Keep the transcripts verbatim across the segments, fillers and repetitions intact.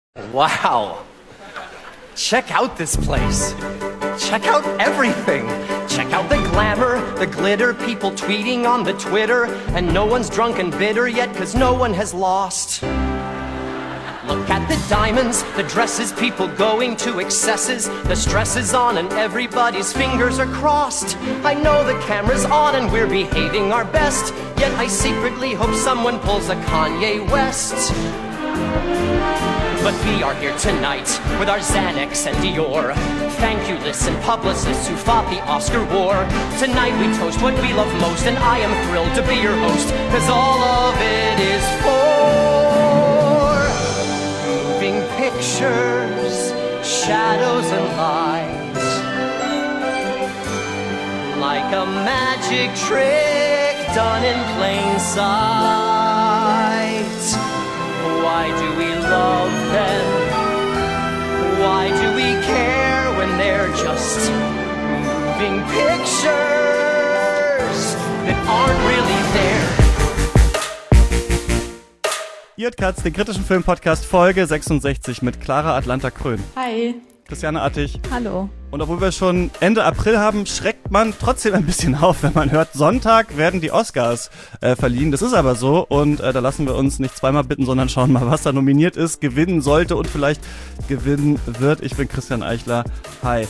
Wow. Check out this place. Check out everything. Check out the glamour, the glitter, people tweeting on the Twitter, and no one's drunk and bitter yet, cause no one has lost. Look at the diamonds, the dresses, people going to excesses. The stress is on and everybody's fingers are crossed. I know the camera's on and we're behaving our best, yet I secretly hope someone pulls a Kanye West. But we are here tonight with our Xanax and Dior. Thank you, listen, publicists who fought the Oscar war. Tonight we toast what we love most, and I am thrilled to be your host, cause all of it is for moving pictures, shadows and light. Like a magic trick done in plain sight. Why do we love them? Why do we care when they're just moving pictures that aren't really there? Ihr hört Katz, den kritischen Filmpodcast Folge sechsundsechzig mit Clara Atlanta Krön. Hi. Christiane Attig. Hallo. Und obwohl wir schon Ende April haben, schreckt man trotzdem ein bisschen auf, wenn man hört, Sonntag werden die Oscars äh, verliehen. Das ist aber so und äh, da lassen wir uns nicht zweimal bitten, sondern schauen mal, was da nominiert ist, gewinnen sollte und vielleicht gewinnen wird. Ich bin Christian Eichler. Hi.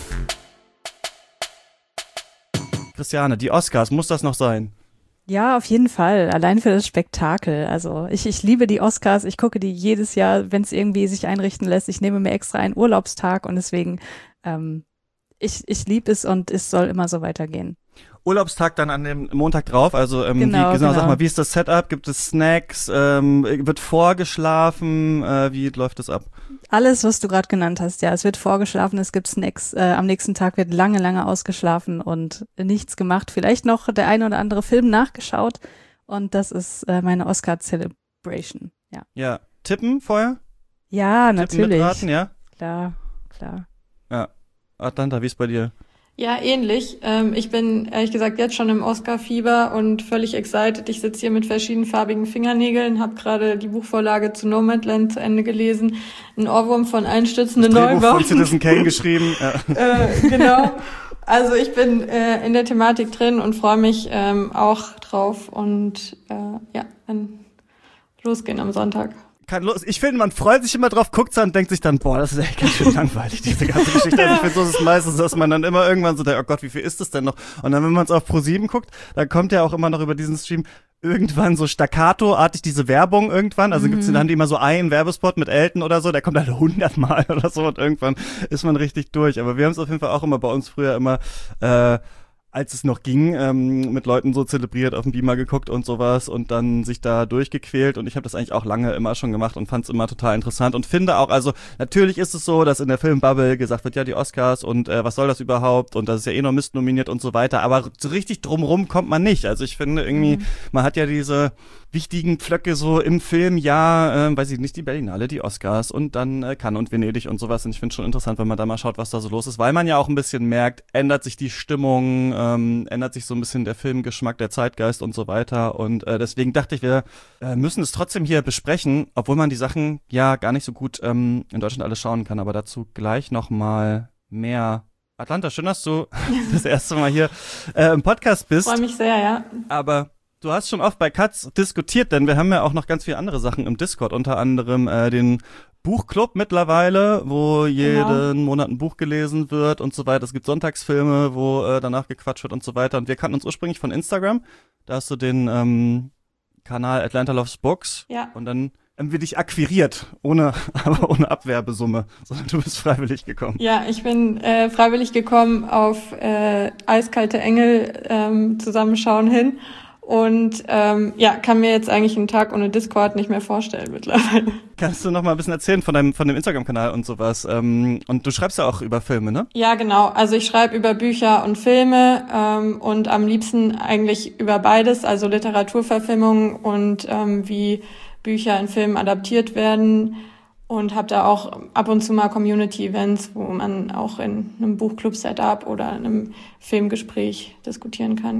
Christiane, die Oscars, muss das noch sein? Ja, auf jeden Fall. Allein für das Spektakel. Also ich, ich liebe die Oscars. Ich gucke die jedes Jahr, wenn es irgendwie sich einrichten lässt. Ich nehme mir extra einen Urlaubstag und deswegen, ähm, ich, ich liebe es und es soll immer so weitergehen. Urlaubstag dann an dem Montag drauf, also ähm, genau, wie, genau, genau. Sag mal, wie ist das Setup? Gibt es Snacks? Ähm, wird vorgeschlafen? Äh, wie läuft das ab? Alles, was du gerade genannt hast, ja. Es wird vorgeschlafen, es gibt Snacks. Äh, am nächsten Tag wird lange, lange ausgeschlafen und nichts gemacht. Vielleicht noch der eine oder andere Film nachgeschaut und das ist äh, meine Oscar-Celebration, ja. Ja, tippen vorher? Ja, tippen, natürlich. Mitraten, ja? Klar, klar. Ja. Atlanta, wie ist bei dir? Ja, ähnlich. Ähm, ich bin ehrlich gesagt jetzt schon im Oscar-Fieber und völlig excited. Ich sitze hier mit verschiedenfarbigen Fingernägeln, habe gerade die Buchvorlage zu Nomadland zu Ende gelesen. Ein Ohrwurm von Einstürzende Neubauten. Neubauten. Von Citizen Kane geschrieben. Ja. äh, genau. Also ich bin äh, in der Thematik drin und freue mich ähm, auch drauf und äh, ja, dann losgehen am Sonntag. Kann los. Ich finde, man freut sich immer drauf, guckt und denkt sich dann, boah, das ist echt ganz schön langweilig, diese ganze Geschichte. Also ich finde, so ist es meistens, dass man dann immer irgendwann so denkt, oh Gott, wie viel ist das denn noch? Und dann, wenn man es auf ProSieben guckt, dann kommt ja auch immer noch über diesen Stream irgendwann so staccato-artig diese Werbung irgendwann. Also mhm. gibt's, dann haben die immer so einen Werbespot mit Elton oder so, der kommt halt hundertmal oder so und irgendwann ist man richtig durch. Aber wir haben es auf jeden Fall auch immer bei uns früher immer, äh, als es noch ging, ähm, mit Leuten so zelebriert, auf dem Beamer geguckt und sowas und dann sich da durchgequält und ich habe das eigentlich auch lange immer schon gemacht und fand es immer total interessant und finde auch, also natürlich ist es so, dass in der Filmbubble gesagt wird, ja die Oscars und äh, was soll das überhaupt und das ist ja eh noch Mist nominiert und so weiter, aber so richtig drumrum kommt man nicht, also ich finde irgendwie, mhm. man hat ja diese wichtigen Pflöcke so im Film, ja, äh, weiß ich nicht, die Berlinale, die Oscars und dann äh, Cannes und Venedig und sowas und ich finde schon interessant, wenn man da mal schaut, was da so los ist, weil man ja auch ein bisschen merkt, ändert sich die Stimmung, ähm, ändert sich so ein bisschen der Filmgeschmack, der Zeitgeist und so weiter und äh, deswegen dachte ich, wir äh, müssen es trotzdem hier besprechen, obwohl man die Sachen ja gar nicht so gut ähm, in Deutschland alles schauen kann, aber dazu gleich nochmal mehr. Atlanta, schön, dass du das erste Mal hier äh, im Podcast bist. Ich freue mich sehr, ja. Aber du hast schon oft bei Katz diskutiert, denn wir haben ja auch noch ganz viele andere Sachen im Discord, unter anderem äh, den Buchclub mittlerweile, wo jeden genau. Monat ein Buch gelesen wird und so weiter. Es gibt Sonntagsfilme, wo äh, danach gequatscht wird und so weiter. Und wir kannten uns ursprünglich von Instagram. Da hast du den ähm, Kanal Atlanta Loves Books. Ja. Und dann haben wir dich akquiriert, ohne aber ohne Abwerbesumme, sondern du bist freiwillig gekommen. Ja, ich bin äh, freiwillig gekommen auf äh, Eiskalte Engel ähm, zusammenschauen hin. Und ähm, ja, kann mir jetzt eigentlich einen Tag ohne Discord nicht mehr vorstellen mittlerweile. Kannst du noch mal ein bisschen erzählen von deinem von dem Instagram-Kanal und sowas? Ähm, und du schreibst ja auch über Filme, ne? Ja, genau. Also ich schreibe über Bücher und Filme ähm, und am liebsten eigentlich über beides, also Literaturverfilmungen und ähm, wie Bücher in Filmen adaptiert werden. Und habe da auch ab und zu mal Community-Events, wo man auch in einem Buchclub-Setup oder in einem Filmgespräch diskutieren kann, ja.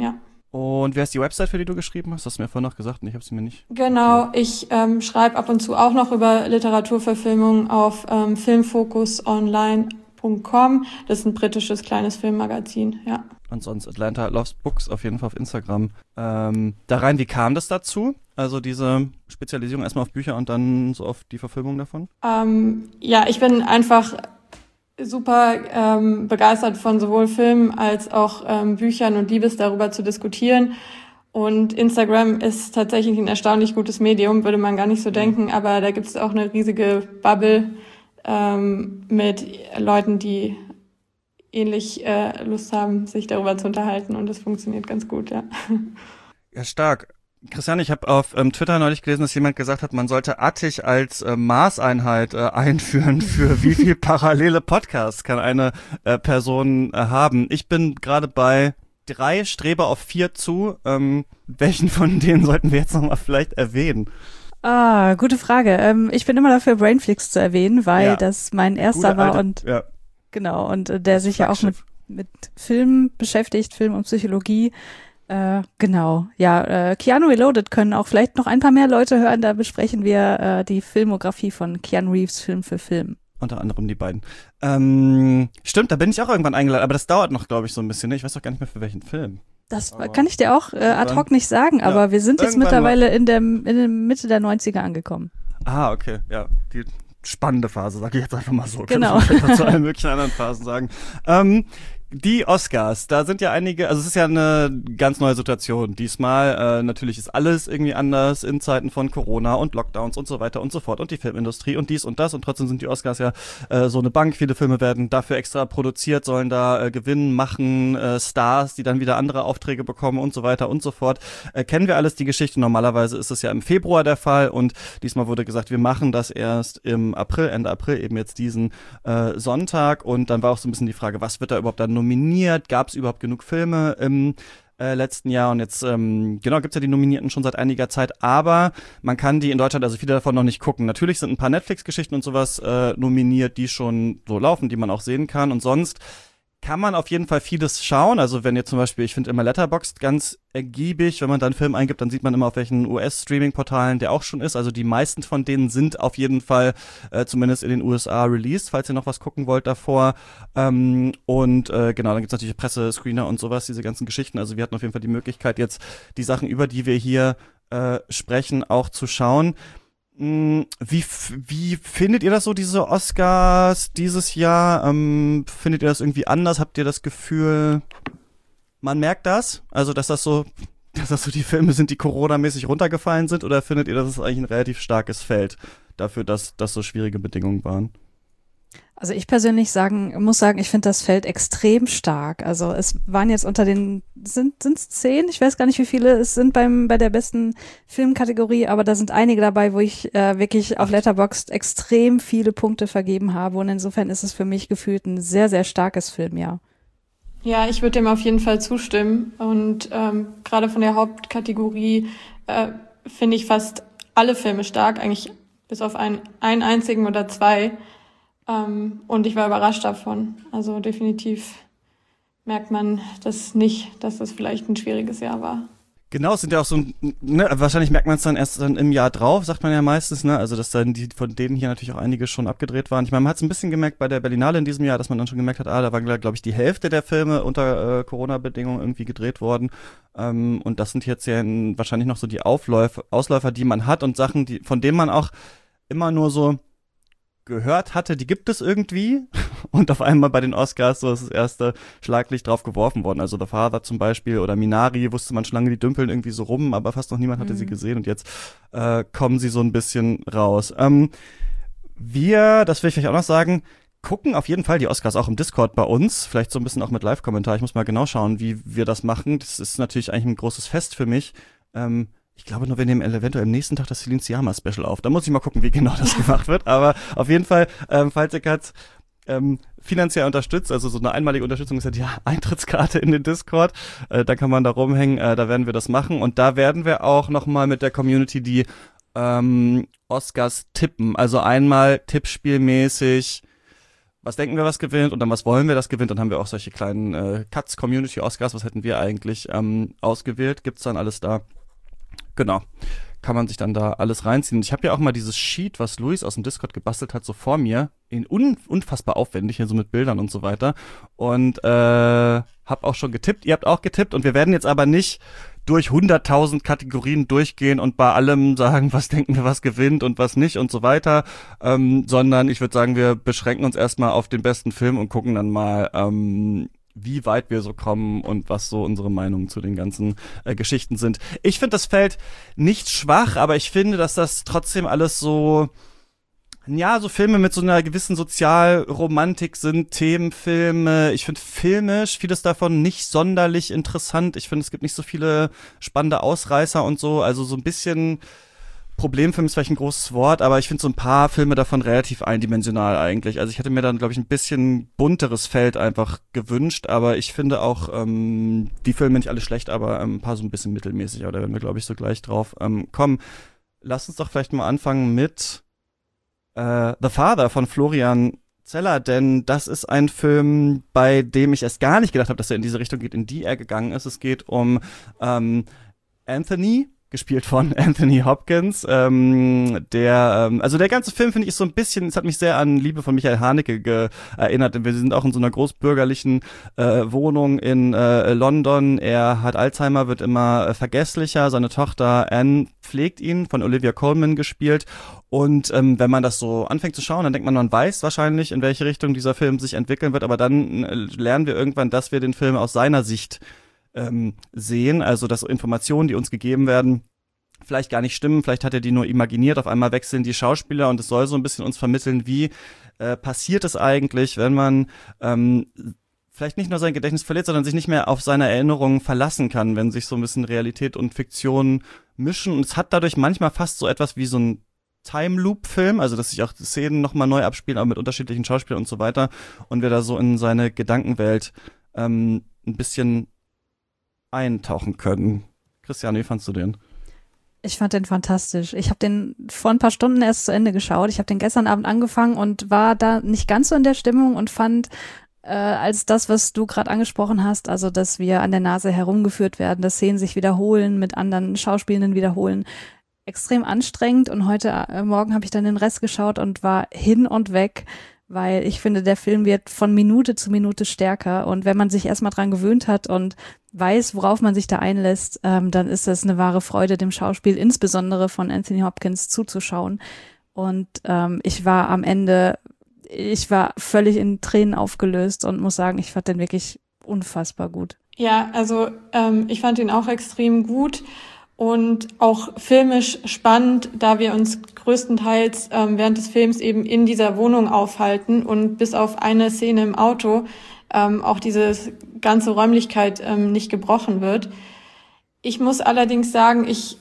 Und wer ist die Website, für die du geschrieben hast? Das hast du mir vorhin noch gesagt und ich habe sie mir nicht. Genau, ich ähm, schreibe ab und zu auch noch über Literaturverfilmungen auf ähm, filmfocus online punkt com. Das ist ein britisches kleines Filmmagazin, ja. Und sonst Atlanta Loves Books auf jeden Fall auf Instagram. Ähm, da rein, wie kam das dazu? Also diese Spezialisierung erstmal auf Bücher und dann so auf die Verfilmung davon? Ähm, ja, ich bin einfach super ähm, begeistert von sowohl Filmen als auch ähm, Büchern und liebe es, darüber zu diskutieren. Und Instagram ist tatsächlich ein erstaunlich gutes Medium, würde man gar nicht so denken, aber da gibt es auch eine riesige Bubble ähm, mit Leuten, die ähnlich äh, Lust haben, sich darüber zu unterhalten und das funktioniert ganz gut, ja. Ja, stark. Christian, ich habe auf ähm, Twitter neulich gelesen, dass jemand gesagt hat, man sollte Attich als äh, Maßeinheit äh, einführen für wie viel parallele Podcasts kann eine äh, Person äh, haben. Ich bin gerade bei drei, strebe auf vier zu. Ähm, welchen von denen sollten wir jetzt nochmal vielleicht erwähnen? Ah, gute Frage. Ähm, ich bin immer dafür, Brainflix zu erwähnen, weil Ja. das mein erster Gute war alte- und ja. genau, und äh, der sich ja auch mit, mit Film beschäftigt, Film und Psychologie. Äh, genau, ja, äh, Keanu Reloaded können auch vielleicht noch ein paar mehr Leute hören, da besprechen wir äh, die Filmografie von Keanu Reeves Film für Film. Unter anderem die beiden. Ähm, stimmt, da bin ich auch irgendwann eingeladen, aber das dauert noch, glaube ich, so ein bisschen. Ne? Ich weiß doch gar nicht mehr, für welchen Film. Das Aber kann ich dir auch äh, ad hoc nicht sagen, Ja, aber wir sind jetzt irgendwann mittlerweile in der, in der Mitte der neunziger angekommen. Ah, okay, ja, die spannende Phase, sage ich jetzt einfach mal so. Genau. Kann ich vielleicht zu allen möglichen anderen Phasen sagen. Ähm, die Oscars, da sind ja einige, also es ist ja eine ganz neue Situation. Diesmal, äh, natürlich ist alles irgendwie anders in Zeiten von Corona und Lockdowns und so weiter und so fort und die Filmindustrie und dies und das und trotzdem sind die Oscars ja äh, so eine Bank. Viele Filme werden dafür extra produziert, sollen da äh, Gewinn machen, äh, Stars, die dann wieder andere Aufträge bekommen und so weiter und so fort. Äh, kennen wir alles die Geschichte. Normalerweise ist es ja im Februar der Fall und diesmal wurde gesagt, wir machen das erst im April, Ende April, eben jetzt diesen äh, Sonntag und dann war auch so ein bisschen die Frage, was wird da überhaupt dann nominiert? Gab es überhaupt genug Filme im äh, letzten Jahr? Und jetzt, ähm, genau, gibt's ja die Nominierten schon seit einiger Zeit, aber man kann die in Deutschland, also viele davon noch nicht gucken. Natürlich sind ein paar Netflix-Geschichten und sowas äh, nominiert, die schon so laufen, die man auch sehen kann. Und sonst kann man auf jeden Fall vieles schauen. Also wenn ihr zum Beispiel, ich finde immer Letterboxd ganz ergiebig, wenn man da einen Film eingibt, dann sieht man immer, auf welchen U S-Streaming-Portalen der auch schon ist. Also die meisten von denen sind auf jeden Fall äh, zumindest in den U S A released, falls ihr noch was gucken wollt davor. Ähm, und äh, genau, dann gibt's natürlich Presse, Screener und sowas, diese ganzen Geschichten. Also wir hatten auf jeden Fall die Möglichkeit, jetzt die Sachen, über die wir hier äh, sprechen, auch zu schauen. Wie, wie findet ihr das so, diese Oscars dieses Jahr? Ähm, findet ihr das irgendwie anders? Habt ihr das Gefühl, man merkt das? Also, dass das so, dass das so die Filme sind, die Corona-mäßig runtergefallen sind? Oder findet ihr, dass es eigentlich ein relativ starkes Feld dafür, dass das so schwierige Bedingungen waren? Also ich persönlich sagen, muss sagen, ich finde das Feld extrem stark. Also es waren jetzt unter den, sind es zehn? Ich weiß gar nicht, wie viele es sind beim bei der besten Filmkategorie, aber da sind einige dabei, wo ich äh, wirklich auf Letterboxd extrem viele Punkte vergeben habe. Und insofern ist es für mich gefühlt ein sehr, sehr starkes Filmjahr. Ja, ich würde dem auf jeden Fall zustimmen. Und ähm, gerade von der Hauptkategorie äh, finde ich fast alle Filme stark, eigentlich bis auf einen, einen einzigen oder zwei. Um, und ich war überrascht davon. Also definitiv merkt man das nicht, dass das vielleicht ein schwieriges Jahr war. Genau, es sind ja auch so, ne, wahrscheinlich merkt man es dann erst dann im Jahr drauf, sagt man ja meistens, ne, also dass dann die von denen hier natürlich auch einige schon abgedreht waren. Ich meine, man hat es ein bisschen gemerkt bei der Berlinale in diesem Jahr, dass man dann schon gemerkt hat, ah, da waren, glaube ich, die Hälfte der Filme unter äh, Corona-Bedingungen irgendwie gedreht worden. Ähm, und das sind jetzt ja in, wahrscheinlich noch so die Aufläufe, Ausläufer, die man hat und Sachen, die von denen man auch immer nur so gehört hatte, die gibt es irgendwie und auf einmal bei den Oscars so ist das erste Schlaglicht drauf geworfen worden. Also The Father zum Beispiel oder Minari, wusste man schon lange, die dümpeln irgendwie so rum, aber fast noch niemand hatte mhm. sie gesehen und jetzt äh, kommen sie so ein bisschen raus. Ähm, wir, das will ich vielleicht auch noch sagen, gucken auf jeden Fall die Oscars auch im Discord bei uns, vielleicht so ein bisschen auch mit Live-Kommentar. Ich muss mal genau schauen, wie wir das machen. Das ist natürlich eigentlich ein großes Fest für mich. Ähm, Ich glaube nur, wir nehmen eventuell am nächsten Tag das Celine Sciamma Special auf. Da muss ich mal gucken, wie genau das gemacht wird. Aber auf jeden Fall, ähm, falls ihr Katz ähm, finanziell unterstützt, also so eine einmalige Unterstützung ist ja die Eintrittskarte in den Discord. Äh, da kann man da rumhängen, äh, da werden wir das machen. Und da werden wir auch nochmal mit der Community die ähm, Oscars tippen. Also einmal tippspielmäßig was denken wir, was gewinnt und dann was wollen wir, das gewinnt. Dann haben wir auch solche kleinen äh, Cuts, Community Oscars, was hätten wir eigentlich ähm, ausgewählt, gibt's dann alles da. Genau, kann man sich dann da alles reinziehen. Ich habe ja auch mal dieses Sheet, was Luis aus dem Discord gebastelt hat, so vor mir, in un- unfassbar aufwendig, hier so mit Bildern und so weiter und äh, habe auch schon getippt, ihr habt auch getippt und wir werden jetzt aber nicht durch hunderttausend Kategorien durchgehen und bei allem sagen, was denken wir, was gewinnt und was nicht und so weiter, ähm, sondern ich würde sagen, wir beschränken uns erstmal auf den besten Film und gucken dann mal, ähm, wie weit wir so kommen und was so unsere Meinungen zu den ganzen äh, Geschichten sind. Ich finde das Feld nicht schwach, aber ich finde, dass das trotzdem alles so, ja, so Filme mit so einer gewissen Sozialromantik sind, Themenfilme. Ich finde filmisch vieles davon nicht sonderlich interessant. Ich finde, es gibt nicht so viele spannende Ausreißer und so. Also so ein bisschen Problemfilm ist vielleicht ein großes Wort, aber ich finde so ein paar Filme davon relativ eindimensional eigentlich. Also ich hätte mir dann, glaube ich, ein bisschen bunteres Feld einfach gewünscht, aber ich finde auch ähm, die Filme nicht alle schlecht, aber ähm, ein paar so ein bisschen mittelmäßig. Aber da werden wir, glaube ich, so gleich drauf ähm, kommen. Lass uns doch vielleicht mal anfangen mit Uh, The Father von Florian Zeller, denn das ist ein Film, bei dem ich erst gar nicht gedacht habe, dass er in diese Richtung geht, in die er gegangen ist. Es geht um ähm, Anthony, gespielt von Anthony Hopkins, ähm, der, ähm, also der ganze Film, finde ich, ist so ein bisschen, es hat mich sehr an Liebe von Michael Haneke ge- erinnert. Wir sind auch in so einer großbürgerlichen äh, Wohnung in äh, London. Er hat Alzheimer, wird immer äh, vergesslicher. Seine Tochter Anne pflegt ihn, von Olivia Colman gespielt. Und ähm, wenn man das so anfängt zu schauen, dann denkt man, man weiß wahrscheinlich, in welche Richtung dieser Film sich entwickeln wird. Aber dann äh, lernen wir irgendwann, dass wir den Film aus seiner Sicht ähm, sehen. Also, dass Informationen, die uns gegeben werden, vielleicht gar nicht stimmen. Vielleicht hat er die nur imaginiert. Auf einmal wechseln die Schauspieler und es soll so ein bisschen uns vermitteln, wie äh, passiert es eigentlich, wenn man ähm, vielleicht nicht nur sein Gedächtnis verliert, sondern sich nicht mehr auf seine Erinnerungen verlassen kann, wenn sich so ein bisschen Realität und Fiktion mischen. Und es hat dadurch manchmal fast so etwas wie so ein Time-Loop-Film, also dass sich auch die Szenen nochmal neu abspielen, aber mit unterschiedlichen Schauspielern und so weiter. Und wir da so in seine Gedankenwelt ähm, ein bisschen eintauchen können. Christian, wie fandst du den? Ich fand den fantastisch. Ich habe den vor ein paar Stunden erst zu Ende geschaut. Ich habe den gestern Abend angefangen und war da nicht ganz so in der Stimmung und fand äh, als das, was du gerade angesprochen hast, also dass wir an der Nase herumgeführt werden, dass Szenen sich wiederholen, mit anderen Schauspielenden wiederholen, extrem anstrengend. Und heute äh, Morgen habe ich dann den Rest geschaut und war hin und weg, weil ich finde, der Film wird von Minute zu Minute stärker. Und wenn man sich erstmal dran gewöhnt hat und weiß, worauf man sich da einlässt, ähm, dann ist es eine wahre Freude, dem Schauspiel insbesondere von Anthony Hopkins zuzuschauen. Und ähm, ich war am Ende, ich war völlig in Tränen aufgelöst und muss sagen, ich fand den wirklich unfassbar gut. Ja, also ähm, ich fand ihn auch extrem gut und auch filmisch spannend, da wir uns größtenteils ähm, während des Films eben in dieser Wohnung aufhalten und bis auf eine Szene im Auto ähm, auch diese ganze Räumlichkeit ähm, nicht gebrochen wird. Ich muss allerdings sagen, ich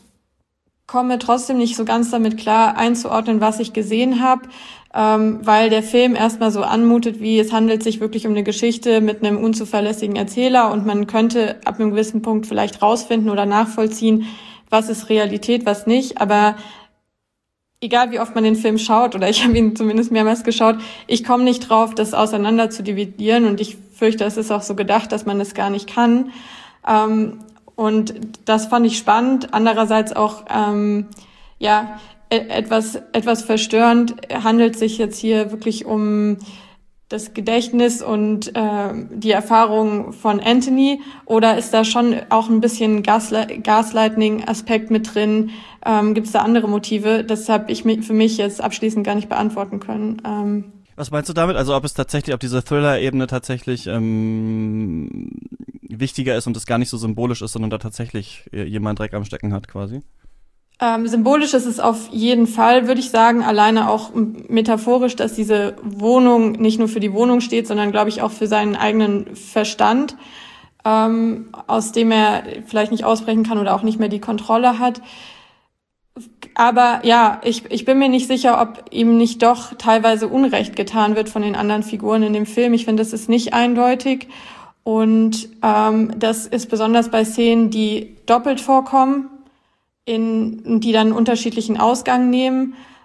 komme trotzdem nicht so ganz damit klar, einzuordnen, was ich gesehen habe, ähm, weil der Film erstmal so anmutet, wie es handelt sich wirklich um eine Geschichte mit einem unzuverlässigen Erzähler und man könnte ab einem gewissen Punkt vielleicht rausfinden oder nachvollziehen, was ist Realität, was nicht, aber egal wie oft man den Film schaut, oder ich habe ihn zumindest mehrmals geschaut, ich komme nicht drauf, das auseinander zu dividieren und ich fürchte, es ist auch so gedacht, dass man das gar nicht kann. Ähm, und das fand ich spannend. Andererseits auch, ähm, ja, e- etwas, etwas verstörend. Handelt sich jetzt hier wirklich um das Gedächtnis und äh, die Erfahrung von Anthony, oder ist da schon auch ein bisschen Gasli- Gaslighting-Aspekt mit drin? Ähm, Gibt es da andere Motive? Das habe ich für mich jetzt abschließend gar nicht beantworten können. Ähm, Was meinst du damit? Also ob es tatsächlich, ob diese Thriller-Ebene tatsächlich ähm, wichtiger ist und es gar nicht so symbolisch ist, sondern da tatsächlich jemand Dreck am Stecken hat quasi? Ähm, symbolisch ist es auf jeden Fall, würde ich sagen, alleine auch metaphorisch, dass diese Wohnung nicht nur für die Wohnung steht, sondern, glaube ich, auch für seinen eigenen Verstand, ähm, aus dem er vielleicht nicht ausbrechen kann oder auch nicht mehr die Kontrolle hat. Aber ja, ich, ich bin mir nicht sicher, ob ihm nicht doch teilweise Unrecht getan wird von den anderen Figuren in dem Film. Ich finde, das ist nicht eindeutig. Und ähm, das ist besonders bei Szenen, die doppelt vorkommen, in, die dann einen unterschiedlichen Ausgang nehmen.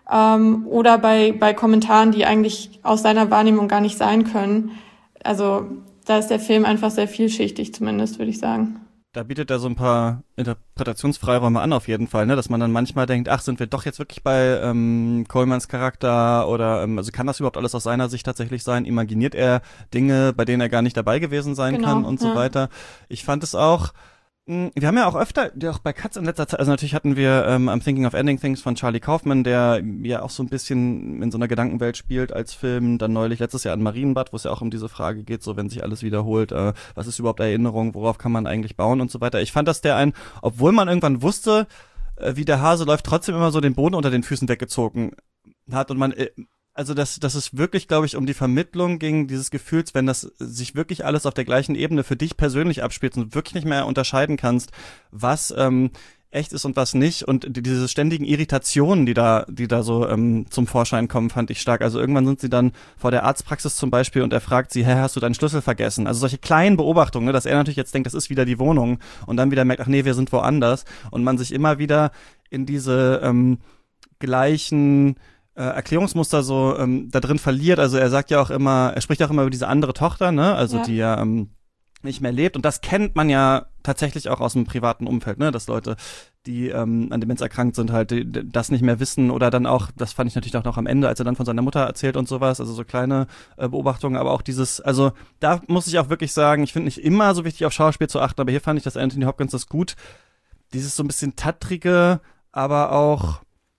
ähm, oder bei, bei Kommentaren, die eigentlich aus seiner Wahrnehmung gar nicht sein können. Also da ist der Film einfach sehr vielschichtig zumindest, würde ich sagen. Da bietet er so ein paar Interpretationsfreiräume an auf jeden Fall, ne, dass man dann manchmal denkt, ach, sind wir doch jetzt wirklich bei ähm, Colemans Charakter oder ähm, also kann das überhaupt alles aus seiner Sicht tatsächlich sein? Imaginiert er Dinge, bei denen er gar nicht dabei gewesen sein genau, kann und so ja. weiter? Ich fand es auch, mh, wir haben ja auch öfter, auch bei Katz in letzter Zeit, also natürlich hatten wir ähm, I'm Thinking of Ending Things von Charlie Kaufman, der ja auch so ein bisschen in so einer Gedankenwelt spielt als Film, dann neulich letztes Jahr an Marienbad, wo es ja auch um diese Frage geht, so wenn sich alles wiederholt, äh, was ist überhaupt Erinnerung, worauf kann man eigentlich bauen und so weiter. Ich fand, dass der ein, obwohl man irgendwann wusste, äh, wie der Hase läuft, trotzdem immer so den Boden unter den Füßen weggezogen hat und man äh, also dass, dass es wirklich, glaube ich, um die Vermittlung ging, dieses Gefühls, wenn das sich wirklich alles auf der gleichen Ebene für dich persönlich abspielt und du wirklich nicht mehr unterscheiden kannst, was ähm, echt ist und was nicht. Und die, diese ständigen Irritationen, die da, die da so ähm, zum Vorschein kommen, fand ich stark. Also irgendwann sind sie dann vor der Arztpraxis zum Beispiel und er fragt sie, hä, hast du deinen Schlüssel vergessen? Also solche kleinen Beobachtungen, ne, dass er natürlich jetzt denkt, das ist wieder die Wohnung und dann wieder merkt, ach nee, wir sind woanders. Und man sich immer wieder in diese ähm, gleichen Äh, Erklärungsmuster so ähm, da drin verliert. Also er sagt ja auch immer, er spricht auch immer über diese andere Tochter, ne, also ja. die ja ähm, nicht mehr lebt. Und das kennt man ja tatsächlich auch aus dem privaten Umfeld, ne, dass Leute, die ähm, an Demenz erkrankt sind, halt die, die das nicht mehr wissen oder dann auch, das fand ich natürlich auch noch am Ende, als er dann von seiner Mutter erzählt und sowas, also so kleine äh, Beobachtungen, aber auch dieses, also da muss ich auch wirklich sagen, ich finde nicht immer so wichtig auf Schauspiel zu achten, aber hier fand ich, dass Anthony Hopkins das gut, dieses so ein bisschen tattrige, aber auch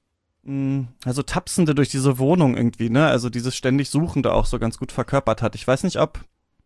also tapsende durch diese Wohnung irgendwie, ne, also dieses ständig Suchende auch so ganz gut verkörpert hat. Ich weiß nicht, ob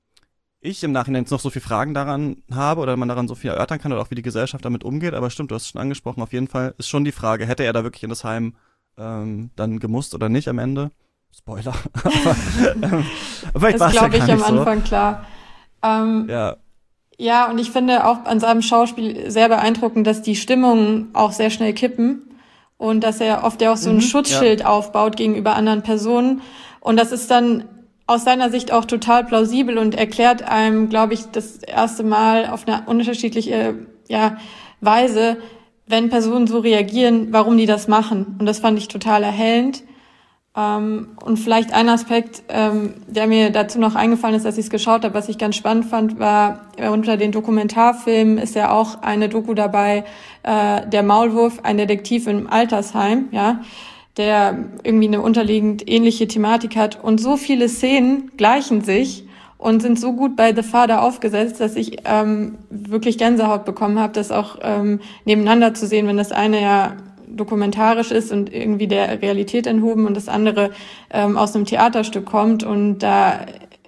ich im Nachhinein jetzt noch so viel Fragen daran habe oder man daran so viel erörtern kann oder auch wie die Gesellschaft damit umgeht, aber stimmt, du hast es schon angesprochen, auf jeden Fall ist schon die Frage, hätte er da wirklich in das Heim ähm, dann gemusst oder nicht am Ende? Spoiler. aber, ähm, vielleicht das glaube ja ich am so. Anfang klar. Ähm, ja. Ja, und ich finde auch an seinem Schauspiel sehr beeindruckend, dass die Stimmungen auch sehr schnell kippen. Und dass er oft ja auch so ein mhm, Schutzschild ja. aufbaut gegenüber anderen Personen. Und das ist dann aus seiner Sicht auch total plausibel und erklärt einem, glaube ich, das erste Mal auf eine unterschiedliche ja, Weise, wenn Personen so reagieren, warum die das machen. Und das fand ich total erhellend. Ähm, und vielleicht ein Aspekt, ähm, der mir dazu noch eingefallen ist, als ich es geschaut habe, was ich ganz spannend fand, war, unter den Dokumentarfilmen ist ja auch eine Doku dabei, äh, der Maulwurf, ein Detektiv im Altersheim, ja, der irgendwie eine unterliegend ähnliche Thematik hat. Und so viele Szenen gleichen sich und sind so gut bei The Father aufgesetzt, dass ich ähm, wirklich Gänsehaut bekommen habe, das auch ähm, nebeneinander zu sehen, wenn das eine ja dokumentarisch ist und irgendwie der Realität enthoben und das andere ähm, aus einem Theaterstück kommt und da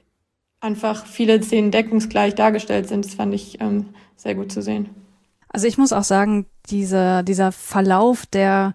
einfach viele Szenen deckungsgleich dargestellt sind. Das fand ich ähm, sehr gut zu sehen. Also ich muss auch sagen, dieser, dieser Verlauf der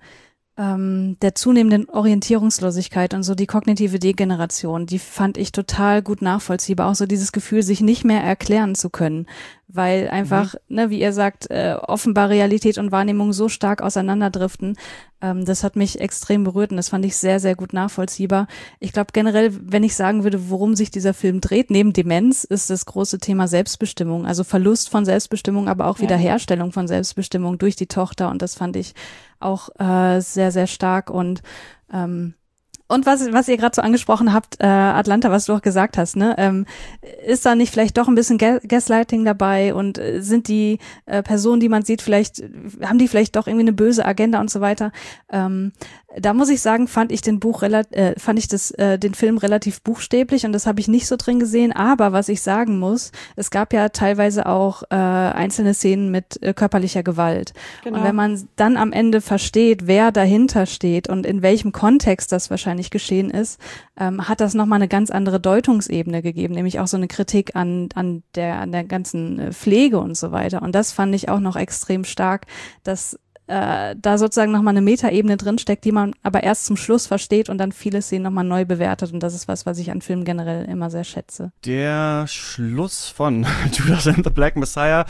ähm, der zunehmenden Orientierungslosigkeit und so die kognitive Degeneration, die fand ich total gut nachvollziehbar. Auch so dieses Gefühl, sich nicht mehr erklären zu können, weil einfach, mhm. ne, wie ihr sagt, äh, offenbar Realität und Wahrnehmung so stark auseinanderdriften. Ähm, das hat mich extrem berührt und das fand ich sehr, sehr gut nachvollziehbar. Ich glaube generell, wenn ich sagen würde, worum sich dieser Film dreht, neben Demenz, ist das große Thema Selbstbestimmung, also Verlust von Selbstbestimmung, aber auch ja. Wiederherstellung von Selbstbestimmung durch die Tochter und das fand ich auch äh, sehr, sehr stark und ähm, und was was ihr gerade so angesprochen habt, äh, Atlanta, was du auch gesagt hast, ne, ähm, ist da nicht vielleicht doch ein bisschen Gaslighting dabei und äh, sind die äh, Personen, die man sieht, vielleicht haben die vielleicht doch irgendwie eine böse Agenda und so weiter. Ähm, da muss ich sagen, fand ich den Buch rela- äh, fand ich das äh, den Film relativ buchstäblich und das habe ich nicht so drin gesehen. Aber was ich sagen muss, es gab ja teilweise auch äh, einzelne Szenen mit äh, körperlicher Gewalt. Genau. Und wenn man dann am Ende versteht, wer dahinter steht und in welchem Kontext das wahrscheinlich geschehen ist, ähm, hat das nochmal eine ganz andere Deutungsebene gegeben, nämlich auch so eine Kritik an an der an der ganzen Pflege und so weiter. Und das fand ich auch noch extrem stark, dass äh, da sozusagen nochmal eine Metaebene drinsteckt, die man aber erst zum Schluss versteht und dann viele Szenen nochmal neu bewertet. Und das ist was, was ich an Filmen generell immer sehr schätze. Der Schluss von Judas and the Black Messiah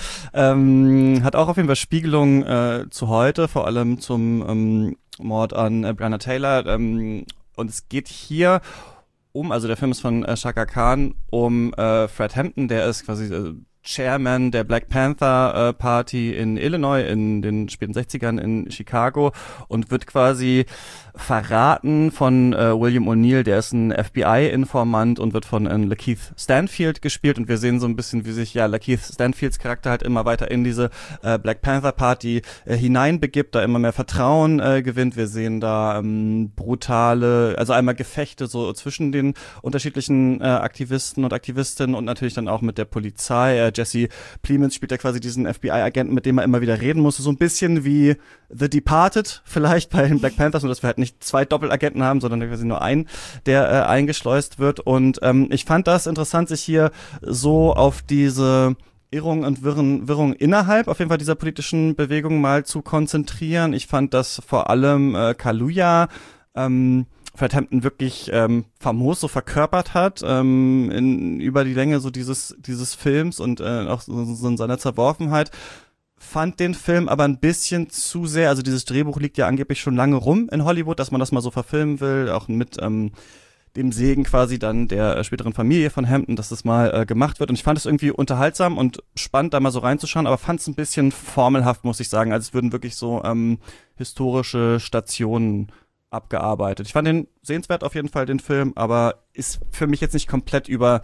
ähm, hat auch auf jeden Fall Spiegelung äh, zu heute, vor allem zum ähm, Mord an äh, Breonna Taylor. Ähm, und es geht hier um, also der Film ist von äh, Chaka Khan, um äh, Fred Hampton, der ist quasi äh, Chairman der Black Panther äh, Party in Illinois in den späten sechzigern in Chicago und wird quasi verraten von äh, William O'Neill, der ist ein F B I-Informant und wird von äh, Lakeith Stanfield gespielt und wir sehen so ein bisschen, wie sich ja Lakeith Stanfields Charakter halt immer weiter in diese äh, Black Panther Party äh, hineinbegibt, da immer mehr Vertrauen äh, gewinnt. Wir sehen da ähm, brutale, also einmal Gefechte so zwischen den unterschiedlichen äh, Aktivisten und Aktivistinnen und natürlich dann auch mit der Polizei. Äh, Jesse Plemons spielt ja quasi diesen F B I-Agenten, mit dem er immer wieder reden musste, so ein bisschen wie The Departed vielleicht bei den Black Panthers, nur dass wir halt nicht zwei Doppelagenten haben, sondern quasi nur einen, der äh, eingeschleust wird. Und ähm, ich fand das interessant, sich hier so auf diese Irrung und Wirren, Wirrung innerhalb auf jeden Fall dieser politischen Bewegung mal zu konzentrieren. Ich fand, dass vor allem äh, Kaluuya ähm, Fred Hampton wirklich ähm, famos so verkörpert hat, ähm, in, über die Länge so dieses dieses Films und äh, auch so, so in seiner Zerworfenheit. Fand den Film aber ein bisschen zu sehr, also dieses Drehbuch liegt ja angeblich schon lange rum in Hollywood, dass man das mal so verfilmen will, auch mit ähm, dem Segen quasi dann der äh, späteren Familie von Hampton, dass das mal äh, gemacht wird. Und ich fand es irgendwie unterhaltsam und spannend, da mal so reinzuschauen, aber fand es ein bisschen formelhaft, muss ich sagen, als würden wirklich so ähm, historische Stationen abgearbeitet. Ich fand den sehenswert auf jeden Fall, den Film, aber ist für mich jetzt nicht komplett über,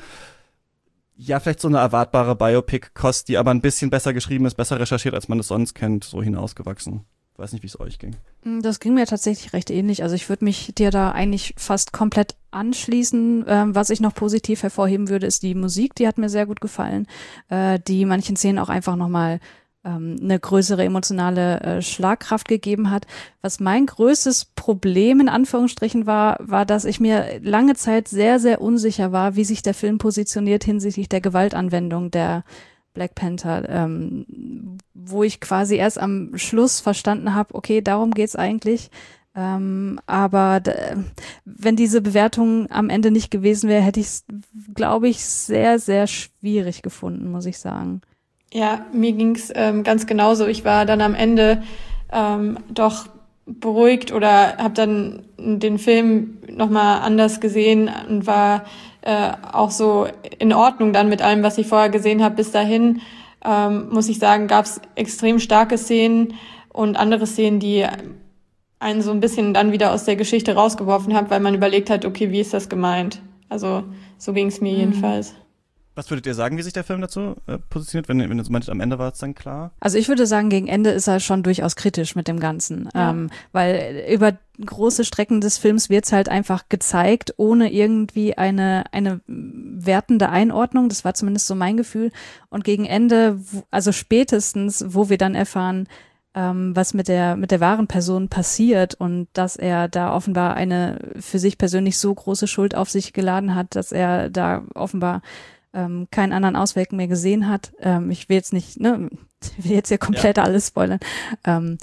ja, vielleicht so eine erwartbare Biopic-Kost, die aber ein bisschen besser geschrieben ist, besser recherchiert, als man es sonst kennt, so hinausgewachsen. Ich weiß nicht, wie es euch ging. Das ging mir tatsächlich recht ähnlich. Also ich würde mich dir da eigentlich fast komplett anschließen. Ähm, was ich noch positiv hervorheben würde, ist die Musik. Die hat mir sehr gut gefallen, äh, die manchen Szenen auch einfach nochmal ähm, eine größere emotionale äh, Schlagkraft gegeben hat. Was mein größtes Problem in Anführungsstrichen war, war, dass ich mir lange Zeit sehr, sehr unsicher war, wie sich der Film positioniert hinsichtlich der Gewaltanwendung der Black Panther, ähm, wo ich quasi erst am Schluss verstanden habe, okay, darum geht's eigentlich. Ähm, aber d- wenn diese Bewertung am Ende nicht gewesen wäre, hätte ich es, glaube ich, sehr, sehr schwierig gefunden, muss ich sagen. Ja, mir ging's ähm, ganz genauso. Ich war dann am Ende ähm, doch beruhigt oder habe dann den Film nochmal anders gesehen und war äh, auch so in Ordnung dann mit allem, was ich vorher gesehen habe. Bis dahin, ähm, muss ich sagen, gab's extrem starke Szenen und andere Szenen, die einen so ein bisschen dann wieder aus der Geschichte rausgeworfen haben, weil man überlegt hat, okay, wie ist das gemeint? Also so ging's mir mhm. jedenfalls. Was würdet ihr sagen, wie sich der Film dazu äh, positioniert? Wenn, wenn ihr so meintet, am Ende war es dann klar? Also ich würde sagen, gegen Ende ist er schon durchaus kritisch mit dem Ganzen. Ja. Ähm, weil über große Strecken des Films wird's halt einfach gezeigt, ohne irgendwie eine eine wertende Einordnung. Das war zumindest so mein Gefühl. Und gegen Ende, also spätestens, wo wir dann erfahren, ähm, was mit der mit der wahren Person passiert und dass er da offenbar eine für sich persönlich so große Schuld auf sich geladen hat, dass er da offenbar ähm, keinen anderen Ausweg mehr gesehen hat. Ähm, ich will jetzt nicht, ne, ich will jetzt hier komplett ja. alles spoilern. Ähm,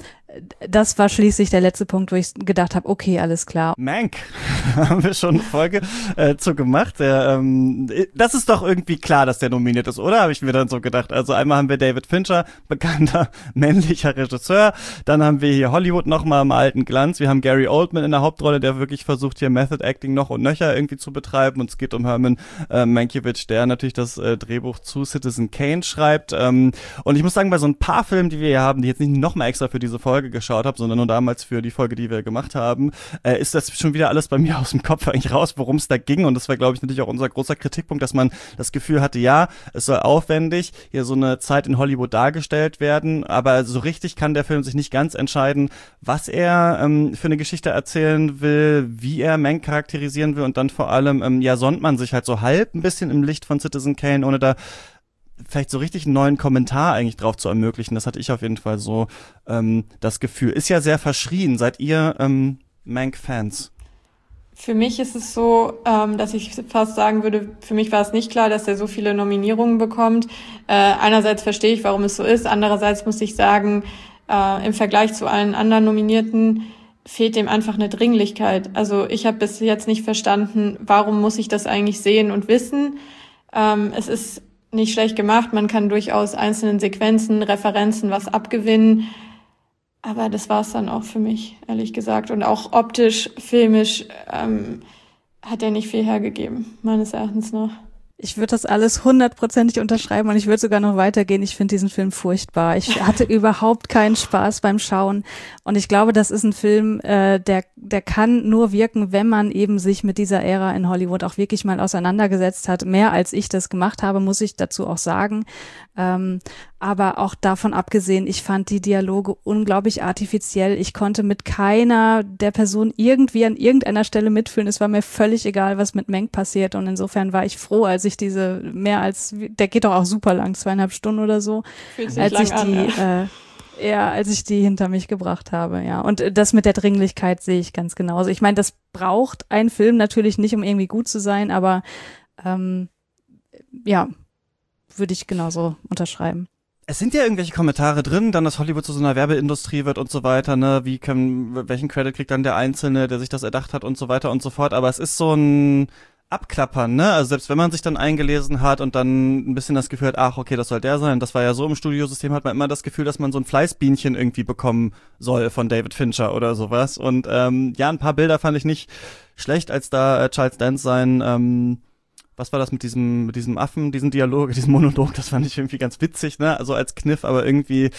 das war schließlich der letzte Punkt, wo ich gedacht habe, okay, alles klar. Mank, haben wir schon eine Folge äh, zu gemacht. Der, ähm, das ist doch irgendwie klar, dass der nominiert ist, oder? Habe ich mir dann so gedacht. Also einmal haben wir David Fincher, bekannter männlicher Regisseur. Dann haben wir hier Hollywood nochmal im alten Glanz. Wir haben Gary Oldman in der Hauptrolle, der wirklich versucht, hier Method Acting noch und nöcher irgendwie zu betreiben. Und es geht um Herman äh, Mankiewicz, der natürlich das äh, Drehbuch zu Citizen Kane schreibt. Ähm, und ich muss sagen, bei so ein paar Filmen, die wir hier haben, die jetzt nicht nochmal extra für diese Folge geschaut habe, sondern nur damals für die Folge, die wir gemacht haben, äh, ist das schon wieder alles bei mir aus dem Kopf eigentlich raus, worum es da ging. Und das war, glaube ich, natürlich auch unser großer Kritikpunkt, dass man das Gefühl hatte, ja, es soll aufwendig hier so eine Zeit in Hollywood dargestellt werden, aber so richtig kann der Film sich nicht ganz entscheiden, was er ähm, für eine Geschichte erzählen will, wie er Mank charakterisieren will und dann vor allem, ähm, ja, sonnt man sich halt so halb ein bisschen im Licht von Citizen Kane, ohne da vielleicht so richtig einen neuen Kommentar eigentlich drauf zu ermöglichen. Das hatte ich auf jeden Fall so ähm, das Gefühl. Ist ja sehr verschrien. Seid ihr ähm, Mank-Fans? Für mich ist es so, ähm, dass ich fast sagen würde, für mich war es nicht klar, dass er so viele Nominierungen bekommt. Äh, einerseits verstehe ich, warum es so ist. Andererseits muss ich sagen, äh, im Vergleich zu allen anderen Nominierten fehlt dem einfach eine Dringlichkeit. Also ich habe bis jetzt nicht verstanden, warum muss ich das eigentlich sehen und wissen. Ähm, es ist nicht schlecht gemacht, man kann durchaus einzelnen Sequenzen, Referenzen was abgewinnen, aber das war's dann auch für mich, ehrlich gesagt. Und auch optisch, filmisch ähm, hat er nicht viel hergegeben, meines Erachtens nach. Ich würde das alles hundertprozentig unterschreiben und ich würde sogar noch weitergehen. Ich finde diesen Film furchtbar. Ich hatte überhaupt keinen Spaß beim Schauen und ich glaube, das ist ein Film, äh, der der kann nur wirken, wenn man eben sich mit dieser Ära in Hollywood auch wirklich mal auseinandergesetzt hat. Mehr als ich das gemacht habe, muss ich dazu auch sagen. Ähm, aber auch davon abgesehen, ich fand die Dialoge unglaublich artifiziell. Ich konnte mit keiner der Personen irgendwie an irgendeiner Stelle mitfühlen. Es war mir völlig egal, was mit Mank passiert und insofern war ich froh, als ich diese mehr als, der geht doch auch super lang, zweieinhalb Stunden oder so, Fühlt sich als lang ich an, die, ja. äh, ja, als ich die hinter mich gebracht habe, ja. Und das mit der Dringlichkeit sehe ich ganz genauso. Ich meine, das braucht ein Film natürlich nicht, um irgendwie gut zu sein, aber ähm, ja, würde ich genauso unterschreiben. Es sind ja irgendwelche Kommentare drin, dann, dass Hollywood zu so einer Werbeindustrie wird und so weiter, ne, wie kann, welchen Credit kriegt dann der Einzelne, der sich das erdacht hat und so weiter und so fort, aber es ist so ein Abklappern, ne, also selbst wenn man sich dann eingelesen hat und dann ein bisschen das Gefühl hat, ach, okay, das soll der sein, das war ja so im Studiosystem, hat man immer das Gefühl, dass man so ein Fleißbienchen irgendwie bekommen soll von David Fincher oder sowas und ähm, ja, ein paar Bilder fand ich nicht schlecht, als da äh, Charles Dance sein, ähm, was war das mit diesem, mit diesem Affen, diesen Dialog, diesen Monolog, das fand ich irgendwie ganz witzig, ne, also als Kniff, aber irgendwie,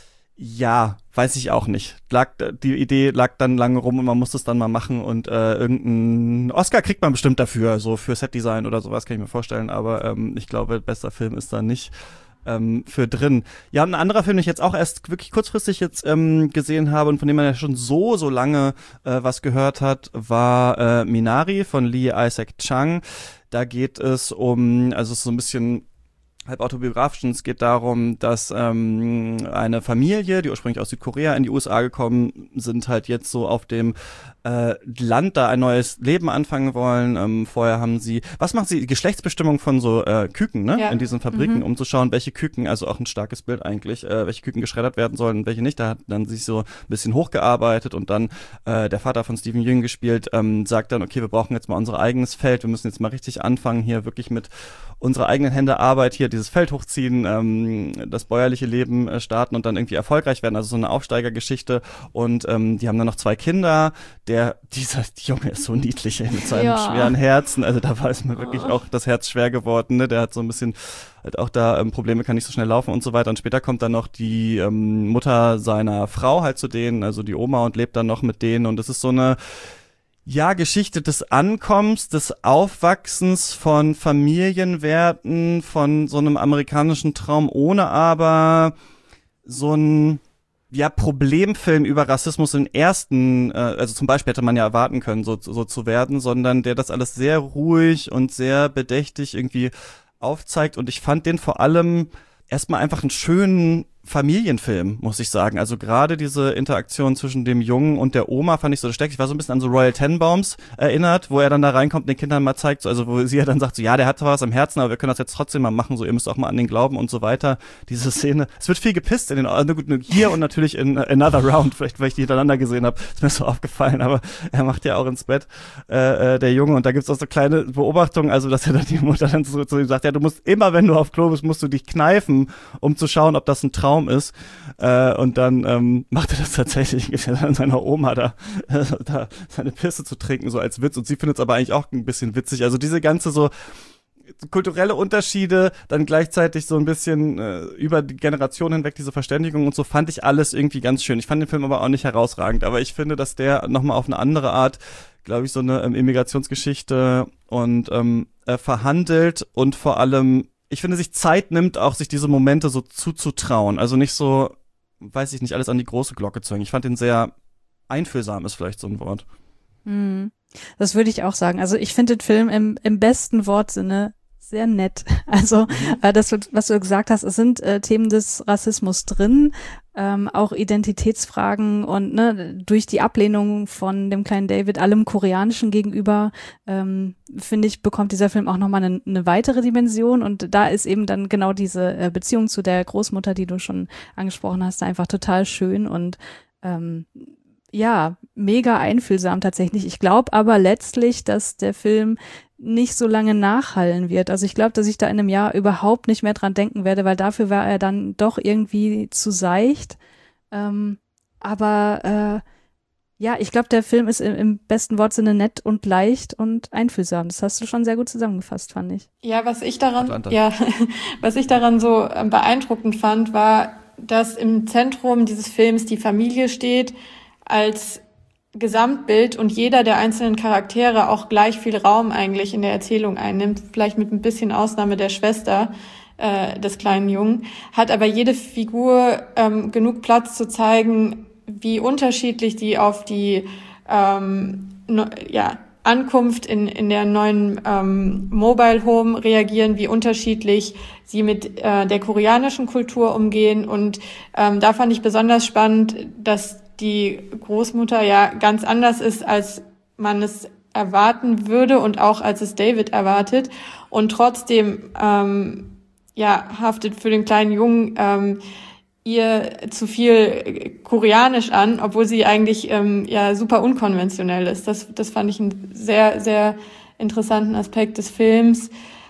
ja, weiß ich auch nicht. Lag, die Idee lag dann lange rum und man musste es dann mal machen und äh, irgendeinen Oscar kriegt man bestimmt dafür, so für Setdesign oder sowas, kann ich mir vorstellen, aber ähm, ich glaube, bester Film ist da nicht ähm, für drin. Ja, ein anderer Film, den ich jetzt auch erst wirklich kurzfristig jetzt ähm, gesehen habe und von dem man ja schon so, so lange äh, was gehört hat, war äh, Minari von Lee Isaac Chung. Da geht es um, also es ist so ein bisschen halb autobiografisch, es geht darum, dass ähm, eine Familie, die ursprünglich aus Südkorea in die U S A gekommen sind, halt jetzt so auf dem äh, Land da ein neues Leben anfangen wollen. Ähm, vorher haben sie, was macht sie? Die Geschlechtsbestimmung von so äh, Küken, ne? Ja. In diesen Fabriken, Mhm. um zu schauen, welche Küken, also auch ein starkes Bild eigentlich, äh, welche Küken geschreddert werden sollen und welche nicht. Da hat dann sich so ein bisschen hochgearbeitet und dann äh, der Vater von Steven Yeun gespielt, ähm, sagt dann, okay, wir brauchen jetzt mal unser eigenes Feld, wir müssen jetzt mal richtig anfangen, hier wirklich mit unserer eigenen Hände Arbeit hier dieses Feld hochziehen, ähm, das bäuerliche Leben äh, starten und dann irgendwie erfolgreich werden, also so eine Aufsteigergeschichte und ähm, die haben dann noch zwei Kinder, der, dieser Junge ist so niedlich, ey, mit seinem Ja. schweren Herzen, also da war es mir wirklich auch das Herz schwer geworden, ne, der hat so ein bisschen halt auch da ähm, Probleme, kann nicht so schnell laufen und so weiter und später kommt dann noch die ähm, Mutter seiner Frau halt zu denen, also die Oma und lebt dann noch mit denen und es ist so eine ja, Geschichte des Ankommens, des Aufwachsens von Familienwerten, von so einem amerikanischen Traum, ohne aber so ein ja, Problemfilm über Rassismus im ersten, äh, also zum Beispiel hätte man ja erwarten können, so, so zu werden, sondern der das alles sehr ruhig und sehr bedächtig irgendwie aufzeigt und ich fand den vor allem erstmal einfach einen schönen Familienfilm, muss ich sagen. Also gerade diese Interaktion zwischen dem Jungen und der Oma fand ich so stark. Ich war so ein bisschen an so Royal Tenenbaums erinnert, wo er dann da reinkommt und den Kindern mal zeigt, so, also wo sie ja dann sagt, so ja, der hat zwar was am Herzen, aber wir können das jetzt trotzdem mal machen, so ihr müsst auch mal an den glauben und so weiter. Diese Szene, es wird viel gepisst in den, also gut, hier und natürlich in Another Round, vielleicht weil ich die hintereinander gesehen habe, ist mir so aufgefallen, aber er macht ja auch ins Bett, äh, der Junge, und da gibt's auch so kleine Beobachtungen, also dass er dann die Mutter dann so zu ihm sagt, ja, du musst immer, wenn du auf Klo bist, musst du dich kneifen, um zu schauen, ob das ein Traum ist. Äh, und dann ähm, macht er das tatsächlich, gibt er dann seiner Oma da, äh, da seine Pisse zu trinken, so als Witz. Und sie findet es aber eigentlich auch ein bisschen witzig. Also diese ganze so kulturelle Unterschiede, dann gleichzeitig so ein bisschen äh, über die Generation hinweg diese Verständigung und so, fand ich alles irgendwie ganz schön. Ich fand den Film aber auch nicht herausragend. Aber ich finde, dass der nochmal auf eine andere Art, glaube ich, so eine ähm, Immigrationsgeschichte und ähm, äh, verhandelt und vor allem ich finde, sich Zeit nimmt, auch sich diese Momente so zuzutrauen. Also nicht so, weiß ich nicht, alles an die große Glocke zu hängen. Ich fand den sehr einfühlsam, ist vielleicht so ein Wort. Hm. Das würde ich auch sagen. Also ich finde den Film im, im besten Wortsinne sehr nett. Also äh, das, was du gesagt hast, es sind äh, Themen des Rassismus drin, ähm, auch Identitätsfragen und ne, durch die Ablehnung von dem kleinen David allem Koreanischen gegenüber, ähm, finde ich, bekommt dieser Film auch nochmal eine, eine weitere Dimension und da ist eben dann genau diese äh, Beziehung zu der Großmutter, die du schon angesprochen hast, einfach total schön und ähm, ja, mega einfühlsam tatsächlich. Ich glaube aber letztlich, dass der Film nicht so lange nachhallen wird. Also ich glaube, dass ich da in einem Jahr überhaupt nicht mehr dran denken werde, weil dafür war er dann doch irgendwie zu seicht. Ähm, aber äh, Ja, ich glaube, der Film ist im, im besten Wortsinne nett und leicht und einfühlsam. Das hast du schon sehr gut zusammengefasst, fand ich. Ja, was ich daran, Atlanta. ja, was ich daran so äh, beeindruckend fand, war, dass im Zentrum dieses Films die Familie steht als Gesamtbild und jeder der einzelnen Charaktere auch gleich viel Raum eigentlich in der Erzählung einnimmt, vielleicht mit ein bisschen Ausnahme der Schwester äh, des kleinen Jungen, hat aber jede Figur ähm, genug Platz zu zeigen, wie unterschiedlich die auf die ähm, no, ja, Ankunft in, in der neuen ähm, Mobile Home reagieren, wie unterschiedlich sie mit äh, der koreanischen Kultur umgehen. Und ähm, da fand ich besonders spannend, dass die Großmutter ja ganz anders ist, als man es erwarten würde und auch als es David erwartet. Und trotzdem ähm, ja haftet für den kleinen Jungen ähm, ihr zu viel Koreanisch an, obwohl sie eigentlich ähm, ja super unkonventionell ist. Das, das fand ich einen sehr, sehr interessanten Aspekt des Films.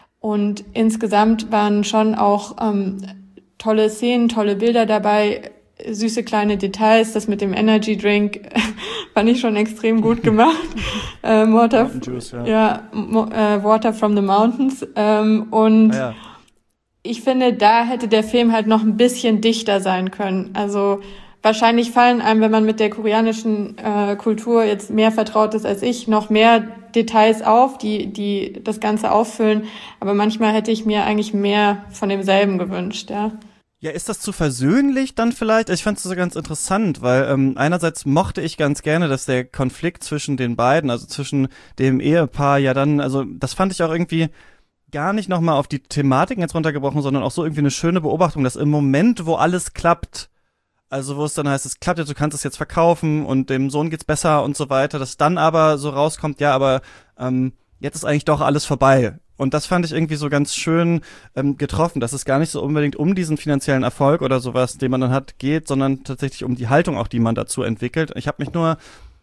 Und insgesamt waren schon auch ähm, tolle Szenen, tolle Bilder dabei, süße kleine Details. Das mit dem Energy Drink fand ich schon extrem gut gemacht. ähm, Water, Juice, ja, ja mo, äh, Water from the Mountains. Ähm, und ah, ja. Ich finde, da hätte der Film halt noch ein bisschen dichter sein können. Also wahrscheinlich fallen einem, wenn man mit der koreanischen äh, Kultur jetzt mehr vertraut ist als ich, noch mehr Details auf, die die das Ganze auffüllen. Aber manchmal hätte ich mir eigentlich mehr von demselben gewünscht, ja. Ja, ist das zu versöhnlich dann vielleicht? Ich fand es so ganz interessant, weil ähm, einerseits mochte ich ganz gerne, dass der Konflikt zwischen den beiden, also zwischen dem Ehepaar, ja dann, also das fand ich auch irgendwie gar nicht nochmal auf die Thematiken jetzt runtergebrochen, sondern auch so irgendwie eine schöne Beobachtung, dass im Moment, wo alles klappt, also wo es dann heißt, es klappt jetzt, du kannst es jetzt verkaufen und dem Sohn geht's besser und so weiter, dass dann aber so rauskommt, ja, aber ähm, jetzt ist eigentlich doch alles vorbei. Und das fand ich irgendwie so ganz schön ähm, getroffen, dass es gar nicht so unbedingt um diesen finanziellen Erfolg oder sowas, den man dann hat, geht, sondern tatsächlich um die Haltung auch, die man dazu entwickelt. Ich habe mich nur,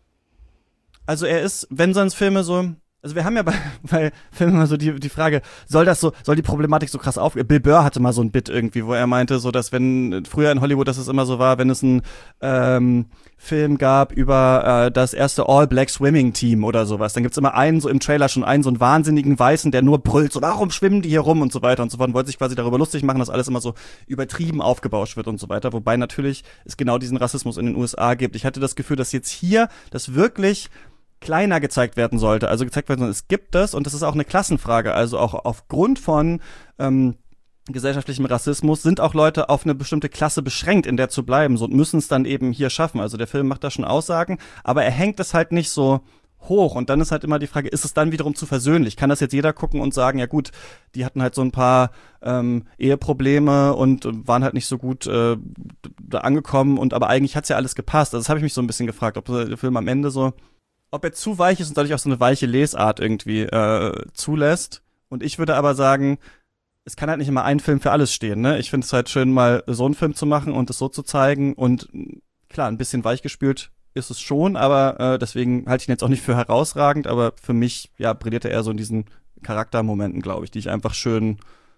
also er ist, wenn sonst Filme so, also wir haben ja bei, bei Filmen immer so die, die Frage, soll das so, soll die Problematik so krass auf, Bill Burr hatte mal so ein Bit irgendwie, wo er meinte, so, dass wenn, früher in Hollywood, dass es immer so war, wenn es einen, ähm, Film gab über äh, das erste All-Black-Swimming-Team oder sowas, dann gibt's immer einen, so im Trailer schon einen, so einen wahnsinnigen Weißen, der nur brüllt, so, warum schwimmen die hier rum und so weiter und so fort, und wollte sich quasi darüber lustig machen, dass alles immer so übertrieben aufgebauscht wird und so weiter, wobei natürlich es genau diesen Rassismus in den U S A gibt. Ich hatte das Gefühl, dass jetzt hier das wirklich kleiner gezeigt werden sollte, also gezeigt werden soll, es gibt das und das ist auch eine Klassenfrage, also auch aufgrund von ähm, gesellschaftlichem Rassismus sind auch Leute auf eine bestimmte Klasse beschränkt, in der zu bleiben, so, und müssen es dann eben hier schaffen. Also der Film macht da schon Aussagen, aber er hängt es halt nicht so hoch und dann ist halt immer die Frage, ist es dann wiederum zu versöhnlich? Kann das jetzt jeder gucken und sagen, ja gut, die hatten halt so ein paar ähm, Eheprobleme und waren halt nicht so gut äh, da angekommen und aber eigentlich hat's ja alles gepasst. Also das habe ich mich so ein bisschen gefragt, ob der Film am Ende so, ob er zu weich ist und dadurch auch so eine weiche Lesart irgendwie äh, zulässt. Und ich würde aber sagen, es kann halt nicht immer ein Film für alles stehen, ne? Ich finde es halt schön, mal so einen Film zu machen und es so zu zeigen. Und klar, ein bisschen weichgespült ist es schon, aber äh, deswegen halte ich ihn jetzt auch nicht für herausragend. Aber für mich, ja, brilliert er eher so in diesen Charaktermomenten, glaube ich, die ich einfach schön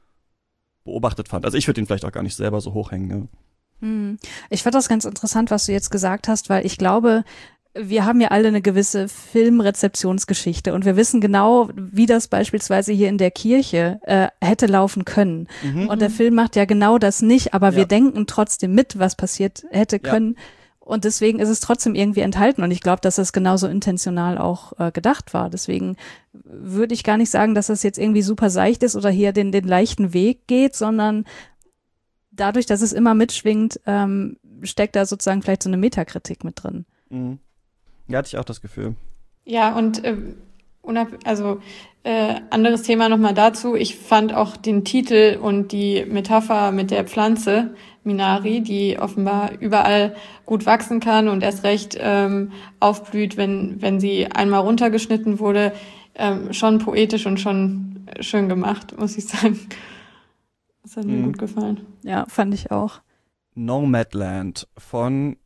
beobachtet fand. Also ich würde ihn vielleicht auch gar nicht selber so hochhängen. Ne? Hm. Ich fand das ganz interessant, was du jetzt gesagt hast, weil ich glaube, wir haben ja alle eine gewisse Filmrezeptionsgeschichte und wir wissen genau, wie das beispielsweise hier in der Kirche äh, hätte laufen können. Mhm. Und der Film macht ja genau das nicht, aber ja. wir denken trotzdem mit, was passiert hätte können. Ja. Und deswegen ist es trotzdem irgendwie enthalten. Und ich glaube, dass das genauso intentional auch äh, gedacht war. Deswegen würde ich gar nicht sagen, dass das jetzt irgendwie super seicht ist oder hier den, den leichten Weg geht, sondern dadurch, dass es immer mitschwingt, ähm, steckt da sozusagen vielleicht so eine Metakritik mit drin. Mhm. Ja, hatte ich auch das Gefühl. Ja, und äh, unab- also äh, anderes Thema nochmal dazu. Ich fand auch den Titel und die Metapher mit der Pflanze Minari, die offenbar überall gut wachsen kann und erst recht ähm, aufblüht, wenn wenn sie einmal runtergeschnitten wurde, ähm, schon poetisch und schon schön gemacht, muss ich sagen. Das hat mir mhm. gut gefallen. Ja, fand ich auch. Nomadland von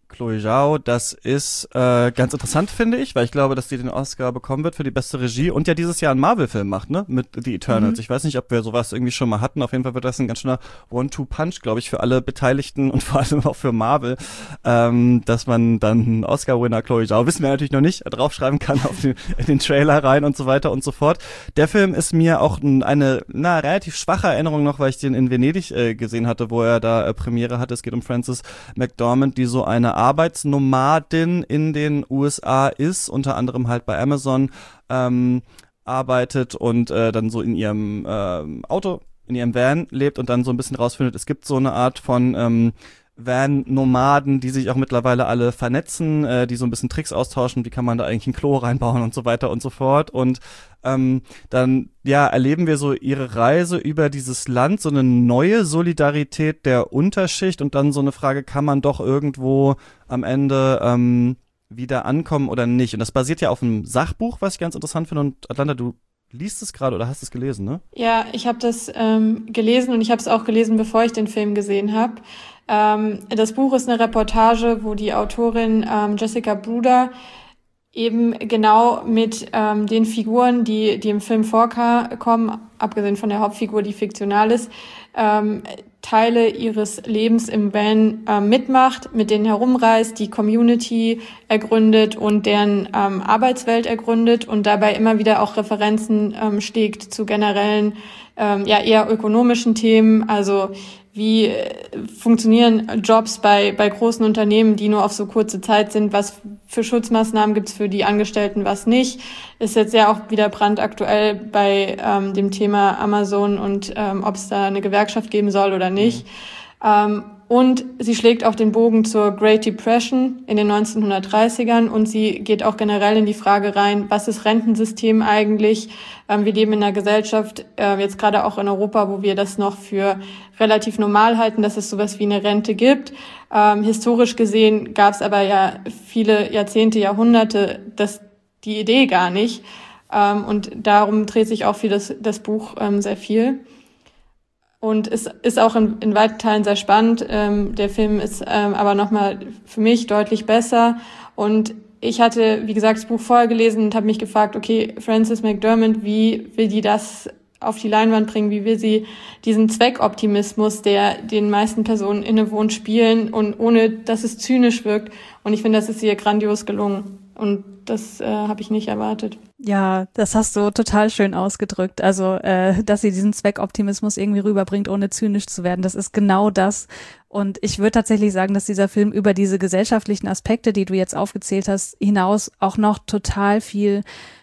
Chloe Zhao, das ist äh, ganz interessant, finde ich, weil ich glaube, dass die den Oscar bekommen wird für die beste Regie und ja dieses Jahr einen Marvel-Film macht, ne, mit The Eternals. Mhm. Ich weiß nicht, ob wir sowas irgendwie schon mal hatten. Auf jeden Fall wird das ein ganz schöner One-Two-Punch, glaube ich, für alle Beteiligten und vor allem auch für Marvel, ähm, dass man dann einen Oscar-Winner Chloe Zhao, wissen wir natürlich noch nicht, draufschreiben kann auf den, in den Trailer rein und so weiter und so fort. Der Film ist mir auch eine, na, relativ schwache Erinnerung noch, weil ich den in Venedig äh, gesehen hatte, wo er da äh, Premiere hatte. Es geht um Frances McDormand, die so eine Arbeitsnomadin in den U S A ist, unter anderem halt bei Amazon ähm, arbeitet und äh, dann so in ihrem äh, Auto, in ihrem Van lebt und dann so ein bisschen rausfindet, es gibt so eine Art von ähm, Van-Nomaden, die sich auch mittlerweile alle vernetzen, äh, die so ein bisschen Tricks austauschen, wie kann man da eigentlich ein Klo reinbauen und so weiter und so fort. Und ähm, dann ja erleben wir so ihre Reise über dieses Land, so eine neue Solidarität der Unterschicht und dann so eine Frage, kann man doch irgendwo am Ende ähm, wieder ankommen oder nicht? Und das basiert ja auf einem Sachbuch, was ich ganz interessant finde. Und Atlanta, du liest es gerade oder hast es gelesen, ne? Ja, ich habe das ähm, gelesen und ich habe es auch gelesen, bevor ich den Film gesehen habe. Ähm, das Buch ist eine Reportage, wo die Autorin ähm, Jessica Bruder eben genau mit ähm, den Figuren, die die im Film vorkommen, abgesehen von der Hauptfigur, die fiktional ist, ähm, Teile ihres Lebens im Van äh, mitmacht, mit denen herumreist, die Community ergründet und deren ähm, Arbeitswelt ergründet und dabei immer wieder auch Referenzen ähm, schlägt zu generellen, ähm, ja eher ökonomischen Themen, also wie funktionieren Jobs bei bei großen Unternehmen, die nur auf so kurze Zeit sind? Was für Schutzmaßnahmen gibt's für die Angestellten, was nicht? Ist jetzt ja auch wieder brandaktuell bei ähm, dem Thema Amazon und ähm, ob es da eine Gewerkschaft geben soll oder nicht. Mhm. Ähm, und sie schlägt auch den Bogen zur Great Depression in den neunzehnhundertdreißigern und sie geht auch generell in die Frage rein, was ist Rentensystem eigentlich? Ähm, wir leben in einer Gesellschaft, äh, jetzt gerade auch in Europa, wo wir das noch für relativ normal halten, dass es sowas wie eine Rente gibt. Ähm, historisch gesehen gab es aber ja viele Jahrzehnte, Jahrhunderte das, die Idee gar nicht. Ähm, und darum dreht sich auch für das, das Buch ähm, sehr viel. Und es ist auch in, in weiten Teilen sehr spannend. Ähm, der Film ist ähm, aber nochmal für mich deutlich besser. Und ich hatte, wie gesagt, das Buch vorher gelesen und habe mich gefragt, okay, Frances McDormand, wie will die das auf die Leinwand bringen? Wie will sie diesen Zweckoptimismus, der den meisten Personen innewohnt, spielen und ohne, dass es zynisch wirkt? Und ich finde, das ist ihr grandios gelungen. Und das äh, habe ich nicht erwartet. Ja, das hast du total schön ausgedrückt. Also, äh, dass sie diesen Zweckoptimismus irgendwie rüberbringt, ohne zynisch zu werden. Das ist genau das. Und ich würde tatsächlich sagen, dass dieser Film über diese gesellschaftlichen Aspekte, die du jetzt aufgezählt hast, hinaus auch noch total viel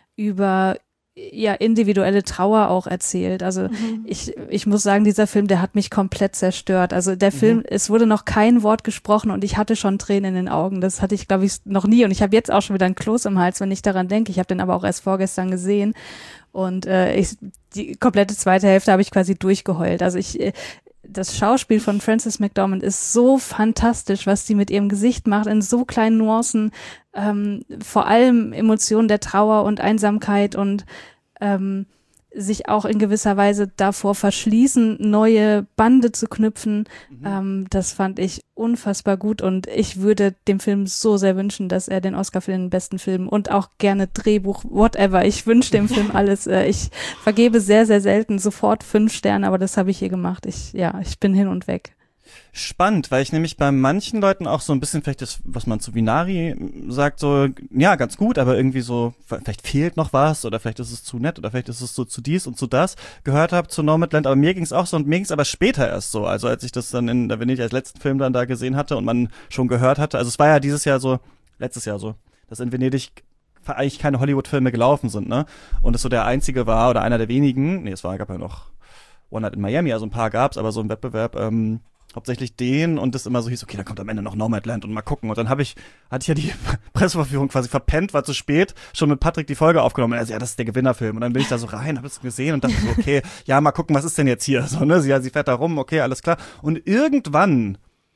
über ja individuelle Trauer auch erzählt. Also mhm. ich ich muss sagen, dieser Film, der hat mich komplett zerstört. Also der Film, mhm. es wurde noch kein Wort gesprochen und ich hatte schon Tränen in den Augen. Das hatte ich, glaube ich, noch nie. Und ich habe jetzt auch schon wieder ein Kloß im Hals, wenn ich daran denke. Ich habe den aber auch erst vorgestern gesehen. Und äh, ich, die komplette zweite Hälfte habe ich quasi durchgeheult. Also ich das Schauspiel von Frances McDormand ist so fantastisch, was sie mit ihrem Gesicht macht, in so kleinen Nuancen, ähm, vor allem Emotionen der Trauer und Einsamkeit und ähm, sich auch in gewisser Weise davor verschließen, neue Bande zu knüpfen. Mhm. Ähm, das fand ich unfassbar gut und ich würde dem Film so sehr wünschen, dass er den Oscar für den besten Film und auch gerne Drehbuch, whatever. Ich wünsche dem Film alles. Äh, ich vergebe sehr, sehr selten sofort fünf Sterne, aber das habe ich hier gemacht. Ich, ja, ich bin hin und weg. Spannend, weil ich nämlich bei manchen Leuten auch so ein bisschen vielleicht das, was man zu Vinari sagt, so, ja, ganz gut, aber irgendwie so, vielleicht fehlt noch was oder vielleicht ist es zu nett oder vielleicht ist es so zu dies und zu das gehört habe zu Nomadland, aber mir ging es auch so und mir ging es aber später erst so, also als ich das dann in der Venedig als letzten Film dann da gesehen hatte und man schon gehört hatte, also es war ja dieses Jahr so, letztes Jahr so, dass in Venedig eigentlich keine Hollywood-Filme gelaufen sind, ne, und es so der einzige war oder einer der wenigen, nee, es war, gab ja noch One Night in Miami, also ein paar gab's, aber so im Wettbewerb, ähm, hauptsächlich den und das immer so hieß, okay, dann kommt am Ende noch Nomadland und mal gucken. Und dann habe ich, hatte ich ja die Presseverführung quasi verpennt, war zu spät, schon mit Patrick die Folge aufgenommen. Also ja, das ist der Gewinnerfilm. Und dann bin ich da so rein, habe es gesehen und dachte so, okay, ja, mal gucken, was ist denn jetzt hier? So, ne, sie, ja, sie fährt da rum, okay, alles klar. Und irgendwann,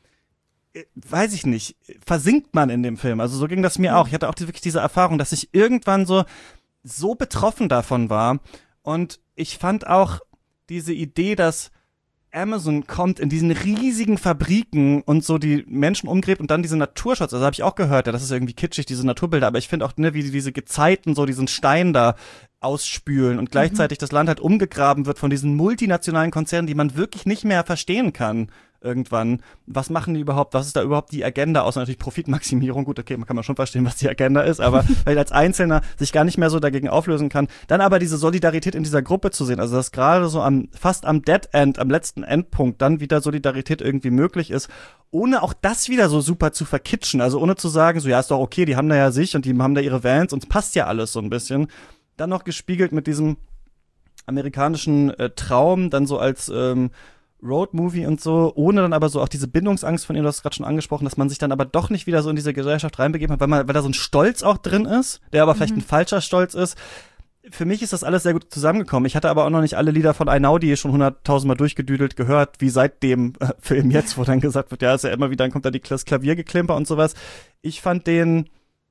weiß ich nicht, versinkt man in dem Film. Also so ging das mir auch. Ich hatte auch die, wirklich diese Erfahrung, dass ich irgendwann so, so betroffen davon war. Und ich fand auch diese Idee, dass Amazon kommt in diesen riesigen Fabriken und so die Menschen umgräbt und dann diese Naturshots, also habe ich auch gehört, ja, das ist irgendwie kitschig, diese Naturbilder, aber ich finde auch, ne, wie diese Gezeiten so diesen Stein da ausspülen und gleichzeitig mhm. das Land halt umgegraben wird von diesen multinationalen Konzernen, die man wirklich nicht mehr verstehen kann irgendwann. Was machen die überhaupt? Was ist da überhaupt die Agenda? Außer natürlich Profitmaximierung. Gut, okay, man kann man schon verstehen, was die Agenda ist, aber weil als Einzelner sich gar nicht mehr so dagegen auflösen kann. Dann aber diese Solidarität in dieser Gruppe zu sehen, also dass gerade so am fast am Dead End, am letzten Endpunkt dann wieder Solidarität irgendwie möglich ist, ohne auch das wieder so super zu verkitschen. Also ohne zu sagen, so ja, ist doch okay, die haben da ja sich und die haben da ihre Vans und es passt ja alles so ein bisschen. Dann noch gespiegelt mit diesem amerikanischen äh, Traum, dann so als ähm, Roadmovie und so, ohne dann aber so auch diese Bindungsangst von ihm, du hast es gerade schon angesprochen, dass man sich dann aber doch nicht wieder so in diese Gesellschaft reinbegeben hat, weil man, weil da so ein Stolz auch drin ist, der aber mhm. vielleicht ein falscher Stolz ist. Für mich ist das alles sehr gut zusammengekommen. Ich hatte aber auch noch nicht alle Lieder von Einaudi schon hunderttausend Mal durchgedüdelt gehört, wie seit dem äh, Film jetzt, wo dann gesagt wird, ja, ist ja immer wieder, dann kommt da die, das Klaviergeklimper und sowas. Ich fand den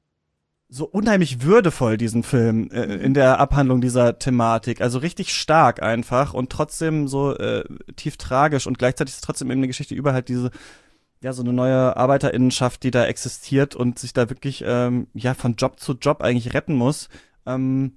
so unheimlich würdevoll, diesen Film, äh, in der Abhandlung dieser Thematik. Also richtig stark einfach und trotzdem so äh, tief tragisch und gleichzeitig ist es trotzdem eben eine Geschichte über halt diese, ja, so eine neue Arbeiterinnenschaft, die da existiert und sich da wirklich, ähm, ja, von Job zu Job eigentlich retten muss. Ähm,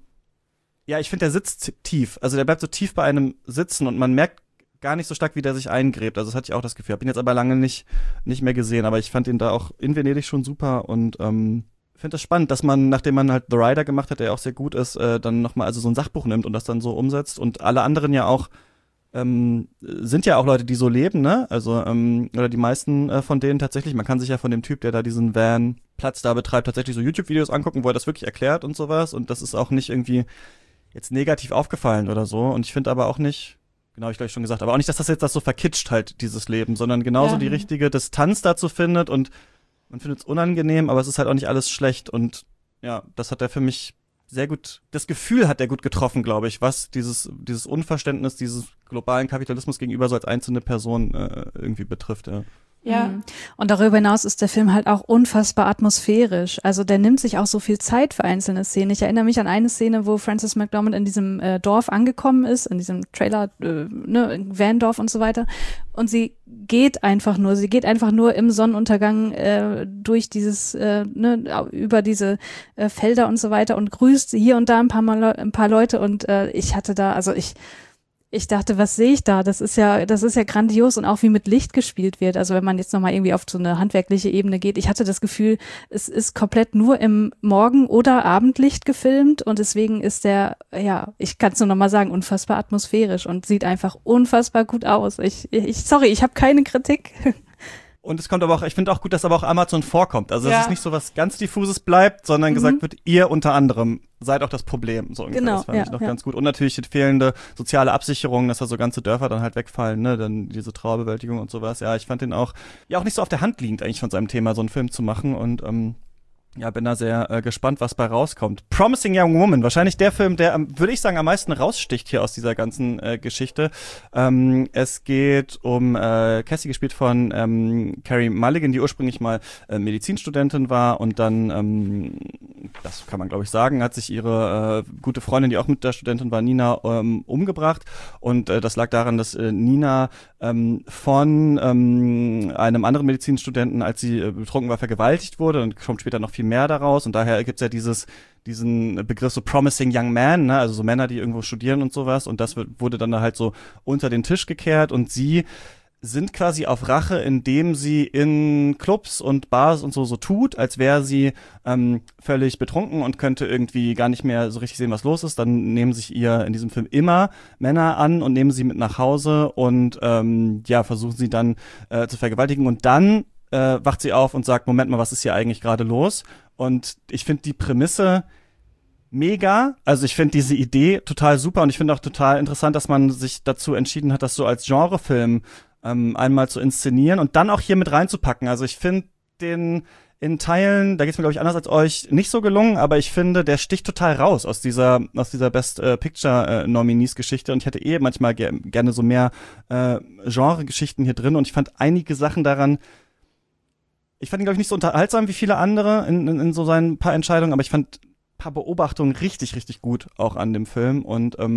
ja, ich finde, der sitzt tief. Also der bleibt so tief bei einem sitzen und man merkt gar nicht so stark, wie der sich eingräbt. Also das hatte ich auch das Gefühl. Hab ihn jetzt aber lange nicht, nicht mehr gesehen, aber ich fand ihn da auch in Venedig schon super und, ähm, finde das spannend, dass man, nachdem man halt The Rider gemacht hat, der ja auch sehr gut ist, äh, dann nochmal also so ein Sachbuch nimmt und das dann so umsetzt und alle anderen ja auch ähm, sind ja auch Leute, die so leben, ne? Also ähm, oder die meisten äh, von denen tatsächlich, man kann sich ja von dem Typ, der da diesen Van-Platz da betreibt, tatsächlich so YouTube-Videos angucken, wo er das wirklich erklärt und sowas und das ist auch nicht irgendwie jetzt negativ aufgefallen oder so und ich finde aber auch nicht, genau, hab ich glaube ich schon gesagt, aber auch nicht, dass das jetzt das so verkitscht halt, dieses Leben, sondern genauso ja. die richtige Distanz dazu findet und man findet es unangenehm, aber es ist halt auch nicht alles schlecht und ja, das hat er für mich sehr gut, das Gefühl hat er gut getroffen, glaube ich, was dieses dieses Unverständnis dieses globalen Kapitalismus gegenüber so als einzelne Person äh, irgendwie betrifft. Ja. Ja. Und darüber hinaus ist der Film halt auch unfassbar atmosphärisch. Also der nimmt sich auch so viel Zeit für einzelne Szenen. Ich erinnere mich an eine Szene, wo Frances McDormand in diesem äh, Dorf angekommen ist, in diesem Trailer, äh, ne, Van-Dorf und so weiter. Und sie geht einfach nur, sie geht einfach nur im Sonnenuntergang äh, durch dieses, äh, ne, über diese äh, Felder und so weiter und grüßt hier und da ein paar Mal, ein paar Leute und äh, ich hatte da, also ich Ich dachte, was sehe ich da? Das ist ja, das ist ja grandios und auch wie mit Licht gespielt wird. Also wenn man jetzt nochmal irgendwie auf so eine handwerkliche Ebene geht. Ich hatte das Gefühl, es ist komplett nur im Morgen- oder Abendlicht gefilmt und deswegen ist der, ja, ich kann es nur nochmal sagen, unfassbar atmosphärisch und sieht einfach unfassbar gut aus. Ich, ich sorry, ich habe keine Kritik. Und es kommt aber auch, ich finde auch gut, dass aber auch Amazon vorkommt. Also, dass ja. es nicht so was ganz Diffuses bleibt, sondern mhm. gesagt wird, ihr unter anderem seid auch das Problem. So ungefähr. Genau, das fand ja, ich noch ja. ganz gut. Und natürlich die fehlende soziale Absicherung, dass da so ganze Dörfer dann halt wegfallen, ne, dann diese Trauerbewältigung und sowas. Ja, ich fand den auch, ja, auch nicht so auf der Hand liegend eigentlich von seinem Thema, so einen Film zu machen und, ähm, ja, bin da sehr äh, gespannt, was bei rauskommt. Promising Young Woman, wahrscheinlich der Film, der, ähm, würde ich sagen, am meisten raussticht hier aus dieser ganzen äh, Geschichte. Ähm, es geht um äh, Cassie, gespielt von ähm, Carey Mulligan, die ursprünglich mal äh, Medizinstudentin war und dann, ähm, das kann man glaube ich sagen, hat sich ihre äh, gute Freundin, die auch mit der Studentin war, Nina, ähm, umgebracht und äh, das lag daran, dass äh, Nina ähm, von ähm, einem anderen Medizinstudenten, als sie äh, betrunken war, vergewaltigt wurde und kommt später noch viel mehr daraus und daher gibt's ja dieses diesen Begriff so Promising Young Man, ne, also so Männer, die irgendwo studieren und sowas und das wird, wurde dann da halt so unter den Tisch gekehrt und sie sind quasi auf Rache, indem sie in Clubs und Bars und so so tut, als wäre sie ähm, völlig betrunken und könnte irgendwie gar nicht mehr so richtig sehen, was los ist. Dann nehmen sich ihr in diesem Film immer Männer an und nehmen sie mit nach Hause und ähm, ja, versuchen sie dann äh, zu vergewaltigen und dann äh, wacht sie auf und sagt, Moment mal, was ist hier eigentlich gerade los? Und ich finde die Prämisse mega. Also ich finde diese Idee total super und ich finde auch total interessant, dass man sich dazu entschieden hat, das so als Genrefilm ähm, einmal zu inszenieren und dann auch hier mit reinzupacken. Also ich finde den in Teilen, da geht's mir glaube ich anders als euch, nicht so gelungen, aber ich finde, der sticht total raus aus dieser aus dieser Best äh, Picture äh, Nominees Geschichte und ich hätte eh manchmal ger- gerne so mehr äh, Genre-Geschichten hier drin und ich fand einige Sachen daran, ich fand ihn glaube ich nicht so unterhaltsam wie viele andere in, in, in so seinen paar Entscheidungen, aber ich fand ein paar Beobachtungen richtig, richtig gut auch an dem Film und ähm,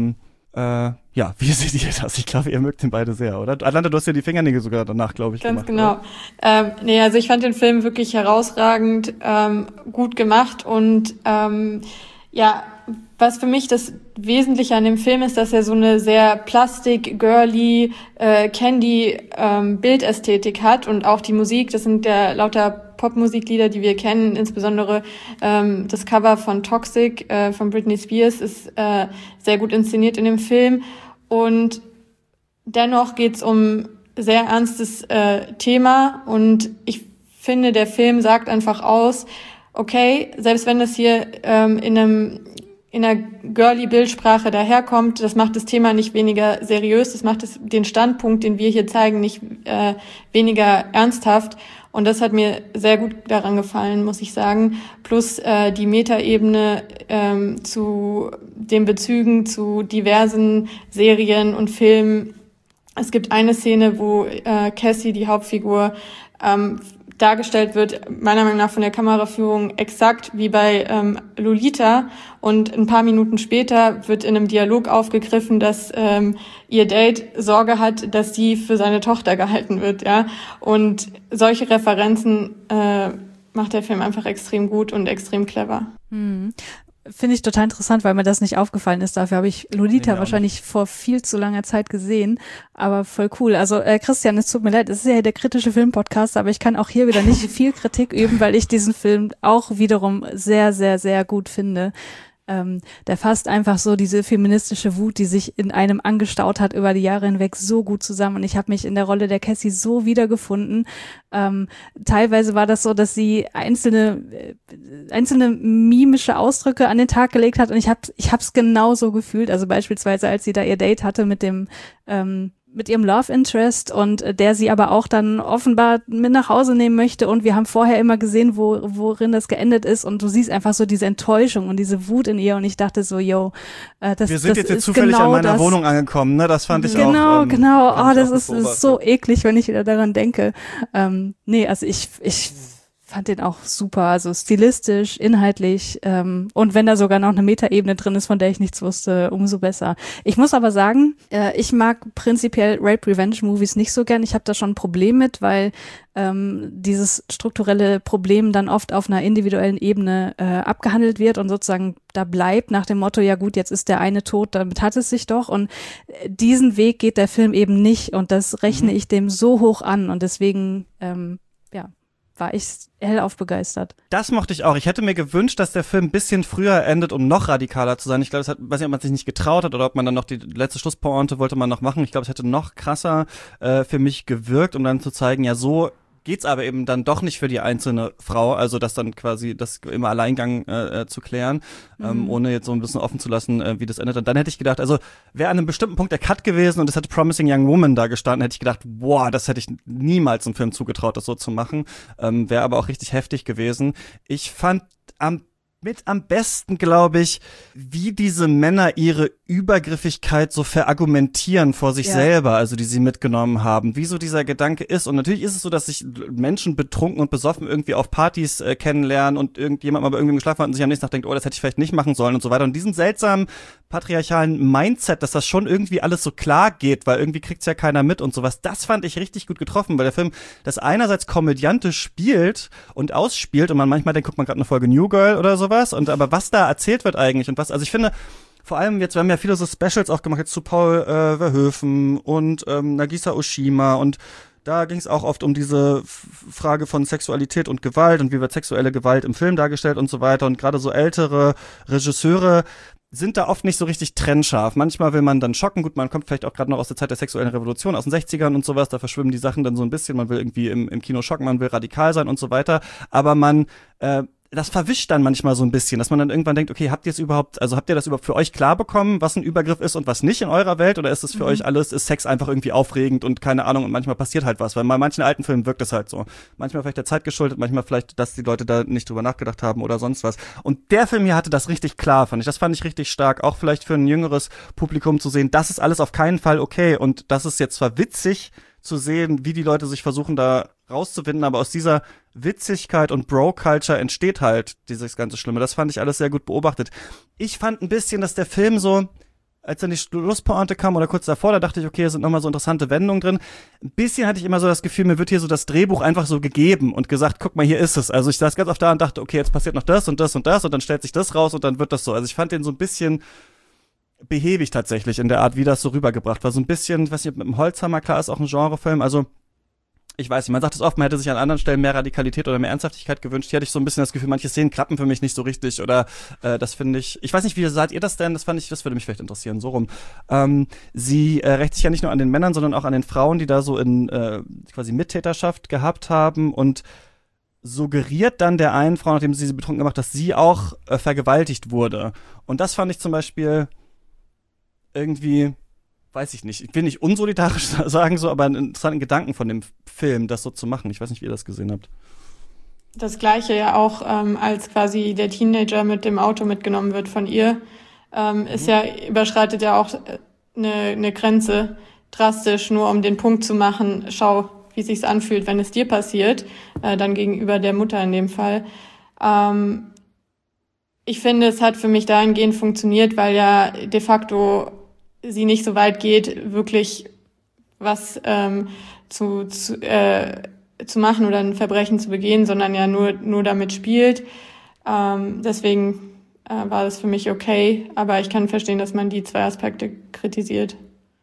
Äh, ja, wie seht ihr das? Ich glaube, ihr mögt den beide sehr, oder? Atlanta, du hast ja die Fingernägel sogar danach, glaube ich, Ganz gemacht. genau. Ähm, nee, also ich fand den Film wirklich herausragend, ähm, gut gemacht und ähm, ja, was für mich das Wesentliche an dem Film ist, dass er so eine sehr plastik, girly, äh, candy ähm, Bildästhetik hat und auch die Musik, das sind ja lauter Popmusiklieder, die wir kennen, insbesondere ähm, das Cover von Toxic äh, von Britney Spears ist äh, sehr gut inszeniert in dem Film und dennoch geht's um sehr ernstes äh, Thema und ich finde, der Film sagt einfach aus, okay, selbst wenn das hier ähm, in einem in einer girly Bildsprache daherkommt, das macht das Thema nicht weniger seriös, das macht es, den Standpunkt, den wir hier zeigen, nicht äh, weniger ernsthaft. Und das hat mir sehr gut daran gefallen, muss ich sagen. Plus äh, die Metaebene ähm, zu den Bezügen zu diversen Serien und Filmen. Es gibt eine Szene, wo äh, Cassie, die Hauptfigur, ähm, dargestellt wird, meiner Meinung nach von der Kameraführung exakt wie bei ähm, Lolita. Und ein paar Minuten später wird in einem Dialog aufgegriffen, dass ähm, ihr Date Sorge hat, dass sie für seine Tochter gehalten wird. Ja, und solche Referenzen äh, macht der Film einfach extrem gut und extrem clever. Hm. Finde ich total interessant, weil mir das nicht aufgefallen ist. Dafür habe ich Lolita nee, wahrscheinlich nicht. vor viel zu langer Zeit gesehen. Aber voll cool. Also äh, Christian, es tut mir leid, es ist ja der kritische Film-Podcast, aber ich kann auch hier wieder nicht viel Kritik üben, weil ich diesen Film auch wiederum sehr, sehr, sehr gut finde. Ähm, der fasst einfach so diese feministische Wut, die sich in einem angestaut hat über die Jahre hinweg, so gut zusammen. Und ich habe mich in der Rolle der Cassie so wiedergefunden. Ähm, teilweise war das so, dass sie einzelne äh, einzelne mimische Ausdrücke an den Tag gelegt hat und ich habe ich hab's genauso gefühlt. Also beispielsweise, als sie da ihr Date hatte mit dem ähm, mit ihrem Love Interest und äh, der sie aber auch dann offenbar mit nach Hause nehmen möchte und wir haben vorher immer gesehen, wo worin das geendet ist und du siehst einfach so diese Enttäuschung und diese Wut in ihr und ich dachte so, yo, äh, das, wir sind das jetzt, jetzt ist zufällig genau an meiner das. Wohnung angekommen, ne? Das fand ich genau, auch. Genau, ähm, genau. Oh, das ist, ist so eklig, wenn ich wieder daran denke. Ähm, nee, also ich ich fand den auch super, also stilistisch, inhaltlich ähm, und wenn da sogar noch eine Metaebene drin ist, von der ich nichts wusste, umso besser. Ich muss aber sagen, äh, ich mag prinzipiell Rape-Revenge-Movies nicht so gern. Ich habe da schon ein Problem mit, weil ähm, dieses strukturelle Problem dann oft auf einer individuellen Ebene äh, abgehandelt wird und sozusagen da bleibt nach dem Motto, ja gut, jetzt ist der eine tot, damit hat es sich doch und äh, diesen Weg geht der Film eben nicht und das rechne mhm. ich dem so hoch an und deswegen, ähm, ja, war ich hellauf begeistert. Das mochte ich auch. Ich hätte mir gewünscht, dass der Film ein bisschen früher endet, um noch radikaler zu sein. Ich glaube, es hat, weiß nicht, ob man sich nicht getraut hat oder ob man dann noch die letzte Schlusspointe wollte man noch machen. Ich glaube, es hätte noch krasser äh, für mich gewirkt, um dann zu zeigen, ja, so geht's aber eben dann doch nicht für die einzelne Frau, also das dann quasi das im Alleingang äh, zu klären, mhm. ähm, ohne jetzt so ein bisschen offen zu lassen, äh, wie das endet. Und dann hätte ich gedacht, also wäre an einem bestimmten Punkt der Cut gewesen und es hätte Promising Young Woman da gestanden, hätte ich gedacht, boah, das hätte ich niemals einem Film zugetraut, das so zu machen. Ähm, wäre aber auch richtig heftig gewesen. Ich fand am mit am besten, glaube ich, wie diese Männer ihre Übergriffigkeit so verargumentieren vor sich ja. selber, also die sie mitgenommen haben, wie so dieser Gedanke ist. Und natürlich ist es so, dass sich Menschen betrunken und besoffen irgendwie auf Partys äh, kennenlernen und irgendjemand mal bei irgendwem geschlafen hat und sich am nächsten Tag denkt, oh, das hätte ich vielleicht nicht machen sollen und so weiter. Und diesen seltsamen patriarchalen Mindset, dass das schon irgendwie alles so klar geht, weil irgendwie kriegt's ja keiner mit und sowas, das fand ich richtig gut getroffen, weil der Film das einerseits komödiantisch spielt und ausspielt und man manchmal denkt, guckt man gerade eine Folge New Girl oder so was, und aber was da erzählt wird eigentlich und was, also ich finde, vor allem jetzt, wir haben ja viele so Specials auch gemacht, jetzt zu Paul äh, Verhoeven und ähm, Nagisa Oshima und da ging es auch oft um diese F- Frage von Sexualität und Gewalt und wie wird sexuelle Gewalt im Film dargestellt und so weiter und gerade so ältere Regisseure sind da oft nicht so richtig trennscharf. Manchmal will man dann schocken, gut, man kommt vielleicht auch gerade noch aus der Zeit der sexuellen Revolution, aus den sechzigern und sowas, da verschwimmen die Sachen dann so ein bisschen, man will irgendwie im, im Kino schocken, man will radikal sein und so weiter, aber man äh, das verwischt dann manchmal so ein bisschen, dass man dann irgendwann denkt, okay, habt ihr es überhaupt, also habt ihr das überhaupt für euch klar bekommen, was ein Übergriff ist und was nicht in eurer Welt, oder ist es für mhm. euch alles, ist Sex einfach irgendwie aufregend und keine Ahnung und manchmal passiert halt was, weil bei manchen alten Filmen wirkt es halt so. Manchmal vielleicht der Zeit geschuldet, manchmal vielleicht, dass die Leute da nicht drüber nachgedacht haben oder sonst was. Und der Film hier hatte das richtig klar, fand ich. Das fand ich richtig stark, auch vielleicht für ein jüngeres Publikum zu sehen, das ist alles auf keinen Fall okay und das ist jetzt zwar witzig zu sehen, wie die Leute sich versuchen da rauszufinden, aber aus dieser Witzigkeit und Bro-Culture entsteht halt dieses ganze Schlimme. Das fand ich alles sehr gut beobachtet. Ich fand ein bisschen, dass der Film so als dann die Schlusspointe kam oder kurz davor, da dachte ich, okay, da sind nochmal so interessante Wendungen drin. Ein bisschen hatte ich immer so das Gefühl, mir wird hier so das Drehbuch einfach so gegeben und gesagt, guck mal, hier ist es. Also ich saß ganz oft da und dachte, okay, jetzt passiert noch das und das und das und dann stellt sich das raus und dann wird das so. Also ich fand den so ein bisschen behäbig tatsächlich in der Art, wie das so rübergebracht war. So ein bisschen, ich weiß nicht, mit dem Holzhammer, klar, ist auch ein Genrefilm, also ich weiß nicht, man sagt es oft, man hätte sich an anderen Stellen mehr Radikalität oder mehr Ernsthaftigkeit gewünscht. Hier hatte ich so ein bisschen das Gefühl, manche Szenen klappen für mich nicht so richtig oder äh, das finde ich, ich weiß nicht, wie seid ihr das denn? Das fand ich, das würde mich vielleicht interessieren, so rum. Ähm, sie äh, rächt sich ja nicht nur an den Männern, sondern auch an den Frauen, die da so in äh, quasi Mittäterschaft gehabt haben und suggeriert dann der einen Frau, nachdem sie sie betrunken gemacht hat, dass sie auch äh, vergewaltigt wurde. Und das fand ich zum Beispiel irgendwie, weiß ich nicht, ich will nicht unsolidarisch sagen so, aber einen interessanten Gedanken von dem Film, das so zu machen. Ich weiß nicht, wie ihr das gesehen habt. Das Gleiche ja auch, ähm, als quasi der Teenager mit dem Auto mitgenommen wird von ihr, ähm, ist mhm. ja, überschreitet ja auch eine, eine Grenze drastisch, nur um den Punkt zu machen, schau, wie sich's anfühlt, wenn es dir passiert, äh, dann gegenüber der Mutter in dem Fall. Ähm, ich finde, es hat für mich dahingehend funktioniert, weil ja de facto sie nicht so weit geht, wirklich was ähm, zu, zu, äh, zu machen oder ein Verbrechen zu begehen, sondern ja nur, nur damit spielt. Ähm, deswegen äh, war das für mich okay, aber ich kann verstehen, dass man die zwei Aspekte kritisiert.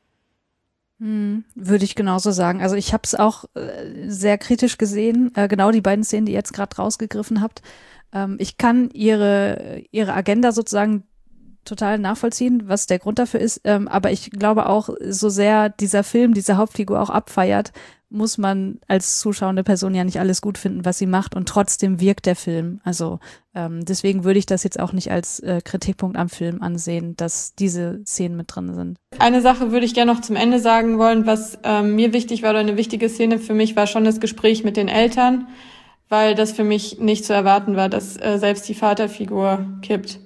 Hm, würde ich genauso sagen. Also ich habe es auch äh, sehr kritisch gesehen, äh, genau die beiden Szenen, die ihr jetzt gerade rausgegriffen habt. Ähm, ich kann ihre, ihre Agenda sozusagen total nachvollziehen, was der Grund dafür ist, ähm, aber ich glaube auch, so sehr dieser Film diese Hauptfigur auch abfeiert, muss man als zuschauende Person ja nicht alles gut finden, was sie macht und trotzdem wirkt der Film. Also ähm, deswegen würde ich das jetzt auch nicht als äh, Kritikpunkt am Film ansehen, dass diese Szenen mit drin sind. Eine Sache würde ich gerne noch zum Ende sagen wollen, was ähm, mir wichtig war oder eine wichtige Szene für mich war schon das Gespräch mit den Eltern, weil das für mich nicht zu erwarten war, dass äh, selbst die Vaterfigur kippt.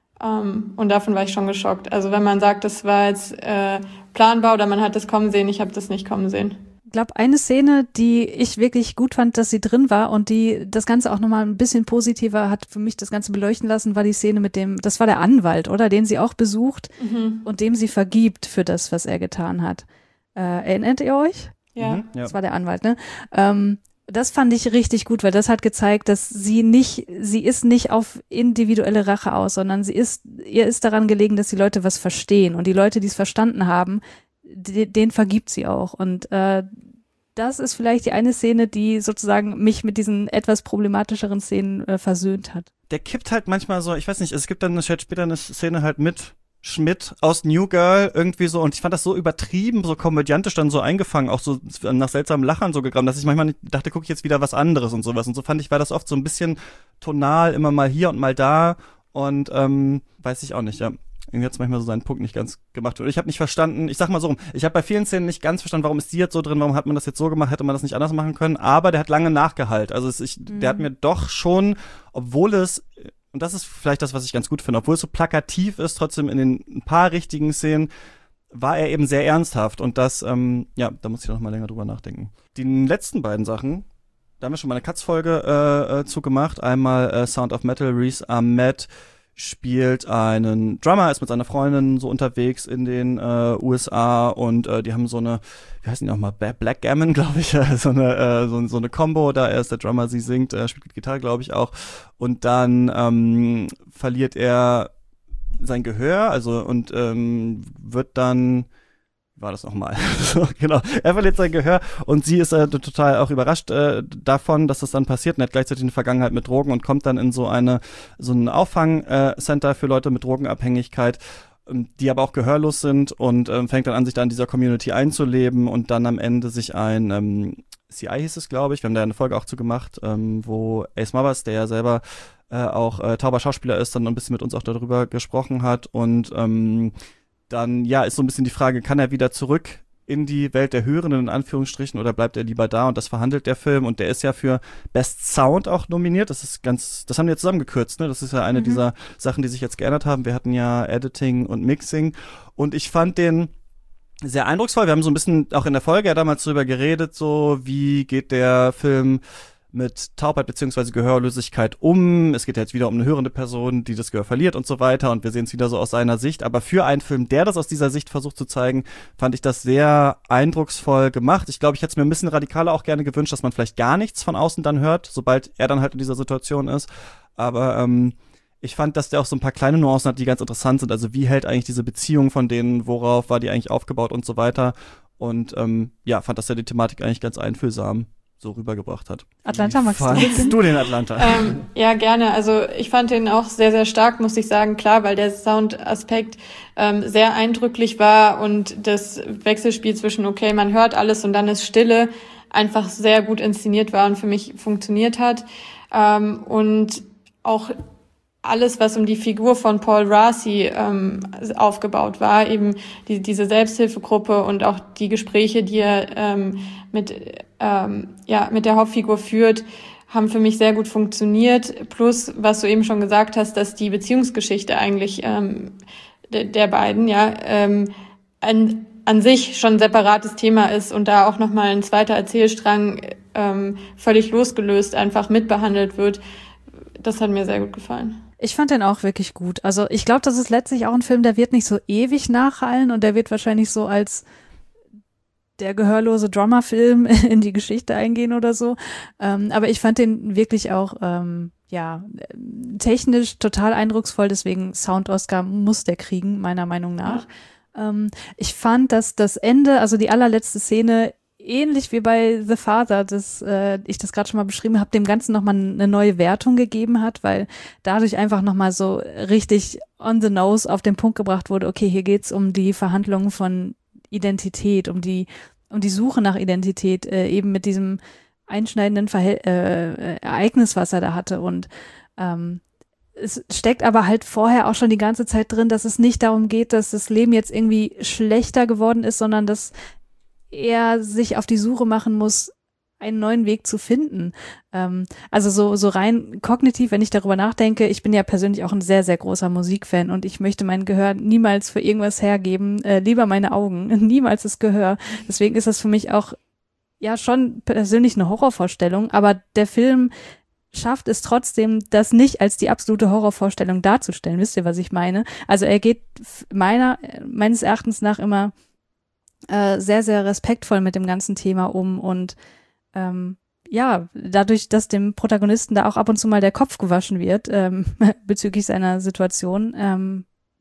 Um, und davon war ich schon geschockt. Also wenn man sagt, das war jetzt äh, planbar oder man hat das kommen sehen, ich habe das nicht kommen sehen. Ich glaube, eine Szene, die ich wirklich gut fand, dass sie drin war und die das Ganze auch nochmal ein bisschen positiver hat für mich das Ganze beleuchten lassen, war die Szene mit dem, das war der Anwalt, oder? Den sie auch besucht mhm. und dem sie vergibt für das, was er getan hat. Äh, erinnert ihr euch? Ja. Mhm, ja. Das war der Anwalt, ne? Ähm, Das fand ich richtig gut, weil das hat gezeigt, dass sie nicht, sie ist nicht auf individuelle Rache aus, sondern sie ist, ihr ist daran gelegen, dass die Leute was verstehen und die Leute, die es verstanden haben, die, denen vergibt sie auch und äh, das ist vielleicht die eine Szene, die sozusagen mich mit diesen etwas problematischeren Szenen äh, versöhnt hat. Der kippt halt manchmal so, ich weiß nicht, es gibt dann später eine Szene halt mit Schmidt aus New Girl irgendwie so und ich fand das so übertrieben, so komödiantisch dann so eingefangen, auch so nach seltsamen Lachern so gegraben, dass ich manchmal nicht dachte, gucke ich jetzt wieder was anderes und sowas und so fand ich, war das oft so ein bisschen tonal, immer mal hier und mal da und ähm, weiß ich auch nicht, ja. Irgendwie hat's manchmal so seinen Punkt nicht ganz gemacht. Und ich habe nicht verstanden, ich sag mal so rum, ich habe bei vielen Szenen nicht ganz verstanden, warum ist die jetzt so drin, warum hat man das jetzt so gemacht, hätte man das nicht anders machen können, aber der hat lange nachgehalt. Also es, ich, mhm. der hat mir doch schon, obwohl es, und das ist vielleicht das, was ich ganz gut finde, obwohl es so plakativ ist, trotzdem in den ein paar richtigen Szenen, war er eben sehr ernsthaft. Und das, ähm, ja, da muss ich noch mal länger drüber nachdenken. Die letzten beiden Sachen, da haben wir schon mal eine Katz-Folge äh, äh, zugemacht. Einmal äh, Sound of Metal, Riz Ahmed spielt einen Drummer, ist mit seiner Freundin so unterwegs in den äh, U S A und äh, die haben so eine, wie heißt die nochmal, Blackgammon, glaube ich, so eine äh, so, so eine Combo, da er ist der Drummer, sie singt, äh, spielt Gitarre, glaube ich auch und dann ähm, verliert er sein Gehör, also und ähm, wird dann war das nochmal? so, genau. Er verliert sein Gehör und sie ist äh, total auch überrascht äh, davon, dass das dann passiert und hat gleichzeitig eine Vergangenheit mit Drogen und kommt dann in so eine so ein Auffangcenter äh, für Leute mit Drogenabhängigkeit, ähm, die aber auch gehörlos sind und ähm, fängt dann an, sich da in dieser Community einzuleben und dann am Ende sich ein ähm, C I hieß es, glaube ich, wir haben da eine Folge auch zu gemacht, ähm, wo Ace Mothers, der ja selber äh, auch äh, tauber Schauspieler ist, dann ein bisschen mit uns auch darüber gesprochen hat und ähm, dann, ja, ist so ein bisschen die Frage, kann er wieder zurück in die Welt der Hörenden, in Anführungsstrichen, oder bleibt er lieber da? Und das verhandelt der Film. Und der ist ja für Best Sound auch nominiert. Das ist ganz, das haben wir zusammengekürzt, ne? Das ist ja eine mhm. dieser Sachen, die sich jetzt geändert haben. Wir hatten ja Editing und Mixing. Und ich fand den sehr eindrucksvoll. Wir haben so ein bisschen auch in der Folge ja damals drüber geredet, so, wie geht der Film mit Taubheit beziehungsweise Gehörlosigkeit um. Es geht jetzt wieder um eine hörende Person, die das Gehör verliert und so weiter und wir sehen es wieder so aus seiner Sicht. Aber für einen Film, der das aus dieser Sicht versucht zu zeigen, fand ich das sehr eindrucksvoll gemacht. Ich glaube, ich hätte es mir ein bisschen radikaler auch gerne gewünscht, dass man vielleicht gar nichts von außen dann hört, sobald er dann halt in dieser Situation ist. Aber ähm, ich fand, dass der auch so ein paar kleine Nuancen hat, die ganz interessant sind. Also wie hält eigentlich diese Beziehung von denen, worauf war die eigentlich aufgebaut und so weiter. Und ähm, ja, fand, dass er die Thematik eigentlich ganz einfühlsam so rübergebracht hat. Atlanta, magst du den? du den Atlanta? Ähm, ja, gerne. Also ich fand den auch sehr, sehr stark, muss ich sagen. Klar, weil der Soundaspekt ähm, sehr eindrücklich war und das Wechselspiel zwischen, okay, man hört alles und dann ist Stille, einfach sehr gut inszeniert war und für mich funktioniert hat. Ähm, und auch alles, was um die Figur von Paul Raci ähm, aufgebaut war, eben die, diese Selbsthilfegruppe und auch die Gespräche, die er ähm, mit ähm, ja mit der Hauptfigur führt, haben für mich sehr gut funktioniert. Plus, was du eben schon gesagt hast, dass die Beziehungsgeschichte eigentlich ähm, de, der beiden ja ähm, an, an sich schon ein separates Thema ist und da auch nochmal ein zweiter Erzählstrang ähm, völlig losgelöst einfach mitbehandelt wird. Das hat mir sehr gut gefallen. Ich fand den auch wirklich gut. Also ich glaube, das ist letztlich auch ein Film, der wird nicht so ewig nachhallen und der wird wahrscheinlich so als der gehörlose Drummer-Film in die Geschichte eingehen oder so. Ähm, aber ich fand den wirklich auch ähm, ja technisch total eindrucksvoll. Deswegen Sound-Oscar muss der kriegen, meiner Meinung nach. Ja. Ähm, ich fand, dass das Ende, also die allerletzte Szene, ähnlich wie bei The Father, das äh, ich das gerade schon mal beschrieben habe, dem Ganzen nochmal eine neue Wertung gegeben hat, weil dadurch einfach nochmal so richtig on the nose auf den Punkt gebracht wurde, okay, hier geht's um die Verhandlungen von Identität, um die um die Suche nach Identität, äh, eben mit diesem einschneidenden Verhält- äh, Ereignis, was er da hatte. Und ähm, es steckt aber halt vorher auch schon die ganze Zeit drin, dass es nicht darum geht, dass das Leben jetzt irgendwie schlechter geworden ist, sondern dass er sich auf die Suche machen muss, einen neuen Weg zu finden. Ähm, also so so rein kognitiv, wenn ich darüber nachdenke, ich bin ja persönlich auch ein sehr, sehr großer Musikfan und ich möchte mein Gehör niemals für irgendwas hergeben, äh, lieber meine Augen, niemals das Gehör. Deswegen ist das für mich auch ja schon persönlich eine Horrorvorstellung, aber der Film schafft es trotzdem, das nicht als die absolute Horrorvorstellung darzustellen. Wisst ihr, was ich meine? Also er geht meiner meines Erachtens nach immer Äh, sehr, sehr respektvoll mit dem ganzen Thema um und ähm, ja, dadurch, dass dem Protagonisten da auch ab und zu mal der Kopf gewaschen wird ähm, bezüglich seiner Situation, ähm,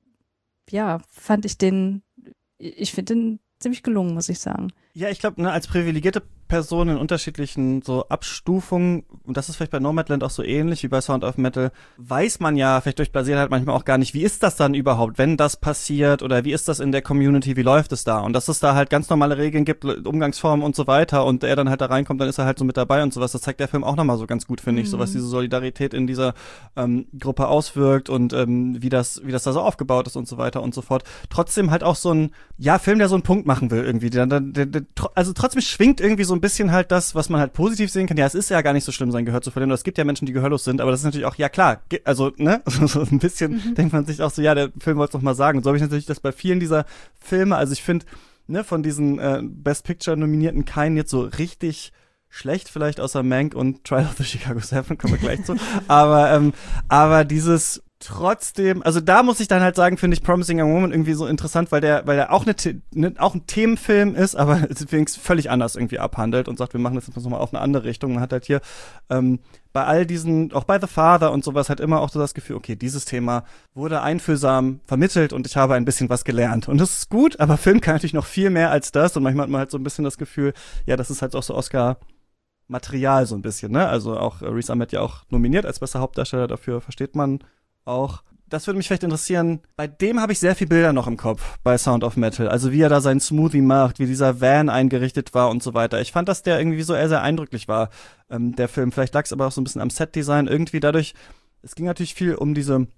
ja, fand ich den, ich finde den ziemlich gelungen, muss ich sagen. Ja, ich glaube, ne, als privilegierte Person in unterschiedlichen so Abstufungen, und das ist vielleicht bei Nomadland auch so ähnlich wie bei Sound of Metal, weiß man ja, vielleicht durch Blasierheit halt manchmal auch gar nicht, wie ist das dann überhaupt, wenn das passiert oder wie ist das in der Community, wie läuft es da? Und dass es da halt ganz normale Regeln gibt, Umgangsformen und so weiter und er dann halt da reinkommt, dann ist er halt so mit dabei und sowas. Das zeigt der Film auch nochmal so ganz gut, finde ich, so was diese Solidarität in dieser ähm, Gruppe auswirkt und ähm, wie das wie das da so aufgebaut ist und so weiter und so fort. Trotzdem halt auch so ein, ja, Film, der so einen Punkt machen will irgendwie. Der, der, der, der, also trotzdem schwingt irgendwie so ein bisschen halt das, was man halt positiv sehen kann. Ja, es ist ja gar nicht so schlimm, sein Gehör zu verlieren. Es gibt ja Menschen, die gehörlos sind, aber das ist natürlich auch, ja klar, also, ne, so ein bisschen mhm. denkt man sich auch so, ja, der Film wollte es noch mal sagen. Und so habe ich natürlich das bei vielen dieser Filme, also ich finde, ne, von diesen äh, Best Picture Nominierten keinen jetzt so richtig schlecht, vielleicht außer Mank und Trial of the Chicago Seven, kommen wir gleich zu. Aber, ähm, aber dieses trotzdem, also da muss ich dann halt sagen, finde ich Promising Young Woman irgendwie so interessant, weil der, weil der auch eine, ne, auch ein Themenfilm ist, aber deswegen völlig anders irgendwie abhandelt und sagt, wir machen das jetzt nochmal auf eine andere Richtung. Man hat halt hier ähm, bei all diesen, auch bei The Father und sowas, halt immer auch so das Gefühl, okay, dieses Thema wurde einfühlsam vermittelt und ich habe ein bisschen was gelernt. Und das ist gut, aber Film kann natürlich noch viel mehr als das und manchmal hat man halt so ein bisschen das Gefühl, ja, das ist halt auch so Oscar Material so ein bisschen, ne? Also auch äh, Riz Ahmed ja auch nominiert als bester Hauptdarsteller, dafür versteht man auch. Das würde mich vielleicht interessieren. Bei dem habe ich sehr viele Bilder noch im Kopf, bei Sound of Metal. Also wie er da seinen Smoothie macht, wie dieser Van eingerichtet war und so weiter. Ich fand, dass der irgendwie so eher sehr eindrücklich war, ähm, der Film. Vielleicht lag es aber auch so ein bisschen am Setdesign. Irgendwie dadurch, es ging natürlich viel um diese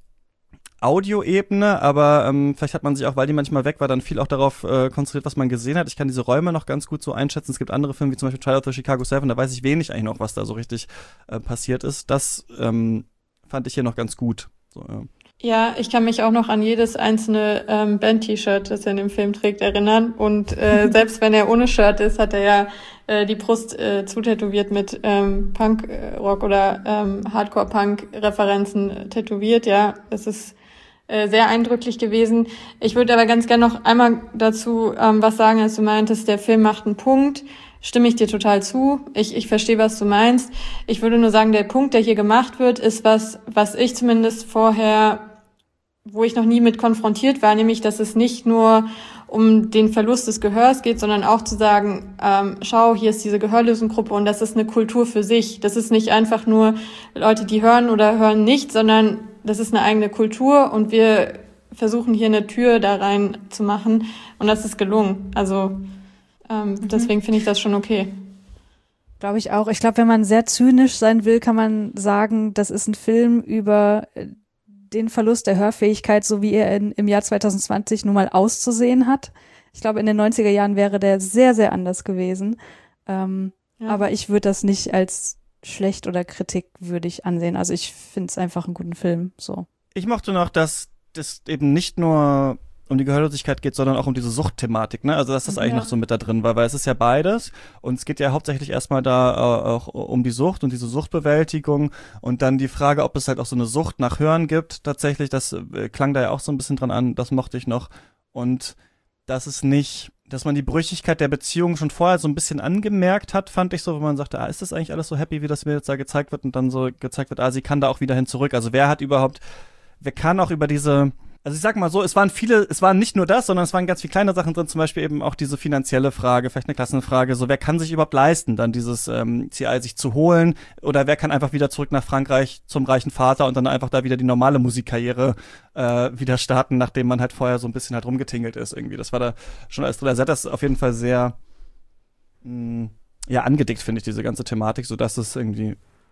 Audioebene, aber ähm, vielleicht hat man sich auch, weil die manchmal weg war, dann viel auch darauf äh, konzentriert, was man gesehen hat. Ich kann diese Räume noch ganz gut so einschätzen. Es gibt andere Filme, wie zum Beispiel Trial of the Chicago Seven, da weiß ich wenig eigentlich noch, was da so richtig äh, passiert ist. Das ähm, fand ich hier noch ganz gut. So, ja. Ja, ich kann mich auch noch an jedes einzelne ähm, Band-T-Shirt, das er in dem Film trägt, erinnern. Und äh, selbst wenn er ohne Shirt ist, hat er ja äh, die Brust äh, zutätowiert mit ähm, Punk-Rock oder ähm, Hardcore-Punk-Referenzen äh, tätowiert. Ja, das ist äh, sehr eindrücklich gewesen. Ich würde aber ganz gerne noch einmal dazu ähm, was sagen, als du meintest, der Film macht einen Punkt. Stimme ich dir total zu. Ich, ich verstehe, was du meinst. Ich würde nur sagen, der Punkt, der hier gemacht wird, ist was, was ich zumindest vorher, wo ich noch nie mit konfrontiert war, nämlich, dass es nicht nur um den Verlust des Gehörs geht, sondern auch zu sagen, ähm, schau, hier ist diese Gehörlosengruppe und das ist eine Kultur für sich. Das ist nicht einfach nur Leute, die hören oder hören nicht, sondern das ist eine eigene Kultur und wir versuchen hier eine Tür da rein zu machen und das ist gelungen. Also ähm, mhm. deswegen finde ich das schon okay. Glaube ich auch. Ich glaube, wenn man sehr zynisch sein will, kann man sagen, das ist ein Film über den Verlust der Hörfähigkeit, so wie er in, im Jahr zwanzig zwanzig nun mal auszusehen hat. Ich glaube, in den neunziger Jahren wäre der sehr, sehr anders gewesen. Ähm, ja. Aber ich würde das nicht als schlecht oder kritikwürdig ansehen. Also ich finde es einfach einen guten Film. So. Ich mochte noch, dass das eben nicht nur um die Gehörlosigkeit geht, sondern auch um diese Suchtthematik, ne? Also dass das eigentlich ja. noch so mit da drin war, weil es ist ja beides und es geht ja hauptsächlich erstmal da äh, auch um die Sucht und diese Suchtbewältigung und dann die Frage, ob es halt auch so eine Sucht nach Hören gibt, tatsächlich, das äh, klang da ja auch so ein bisschen dran an, das mochte ich noch und dass es nicht, dass man die Brüchigkeit der Beziehung schon vorher so ein bisschen angemerkt hat, fand ich so, wo man sagte, ah, ist das eigentlich alles so happy, wie das mir jetzt da gezeigt wird und dann so gezeigt wird, ah, sie kann da auch wieder hin zurück, also wer hat überhaupt, wer kann auch über diese Also ich sag mal so, es waren viele, es waren nicht nur das, sondern es waren ganz viele kleine Sachen drin, zum Beispiel eben auch diese finanzielle Frage, vielleicht eine Klassenfrage, so wer kann sich überhaupt leisten, dann dieses ähm, C I sich zu holen oder wer kann einfach wieder zurück nach Frankreich zum reichen Vater und dann einfach da wieder die normale Musikkarriere äh, wieder starten, nachdem man halt vorher so ein bisschen halt rumgetingelt ist irgendwie. Das war da schon alles drin. Also hat das auf jeden Fall sehr mh, ja angedickt, finde ich, diese ganze Thematik, sodass es irgendwie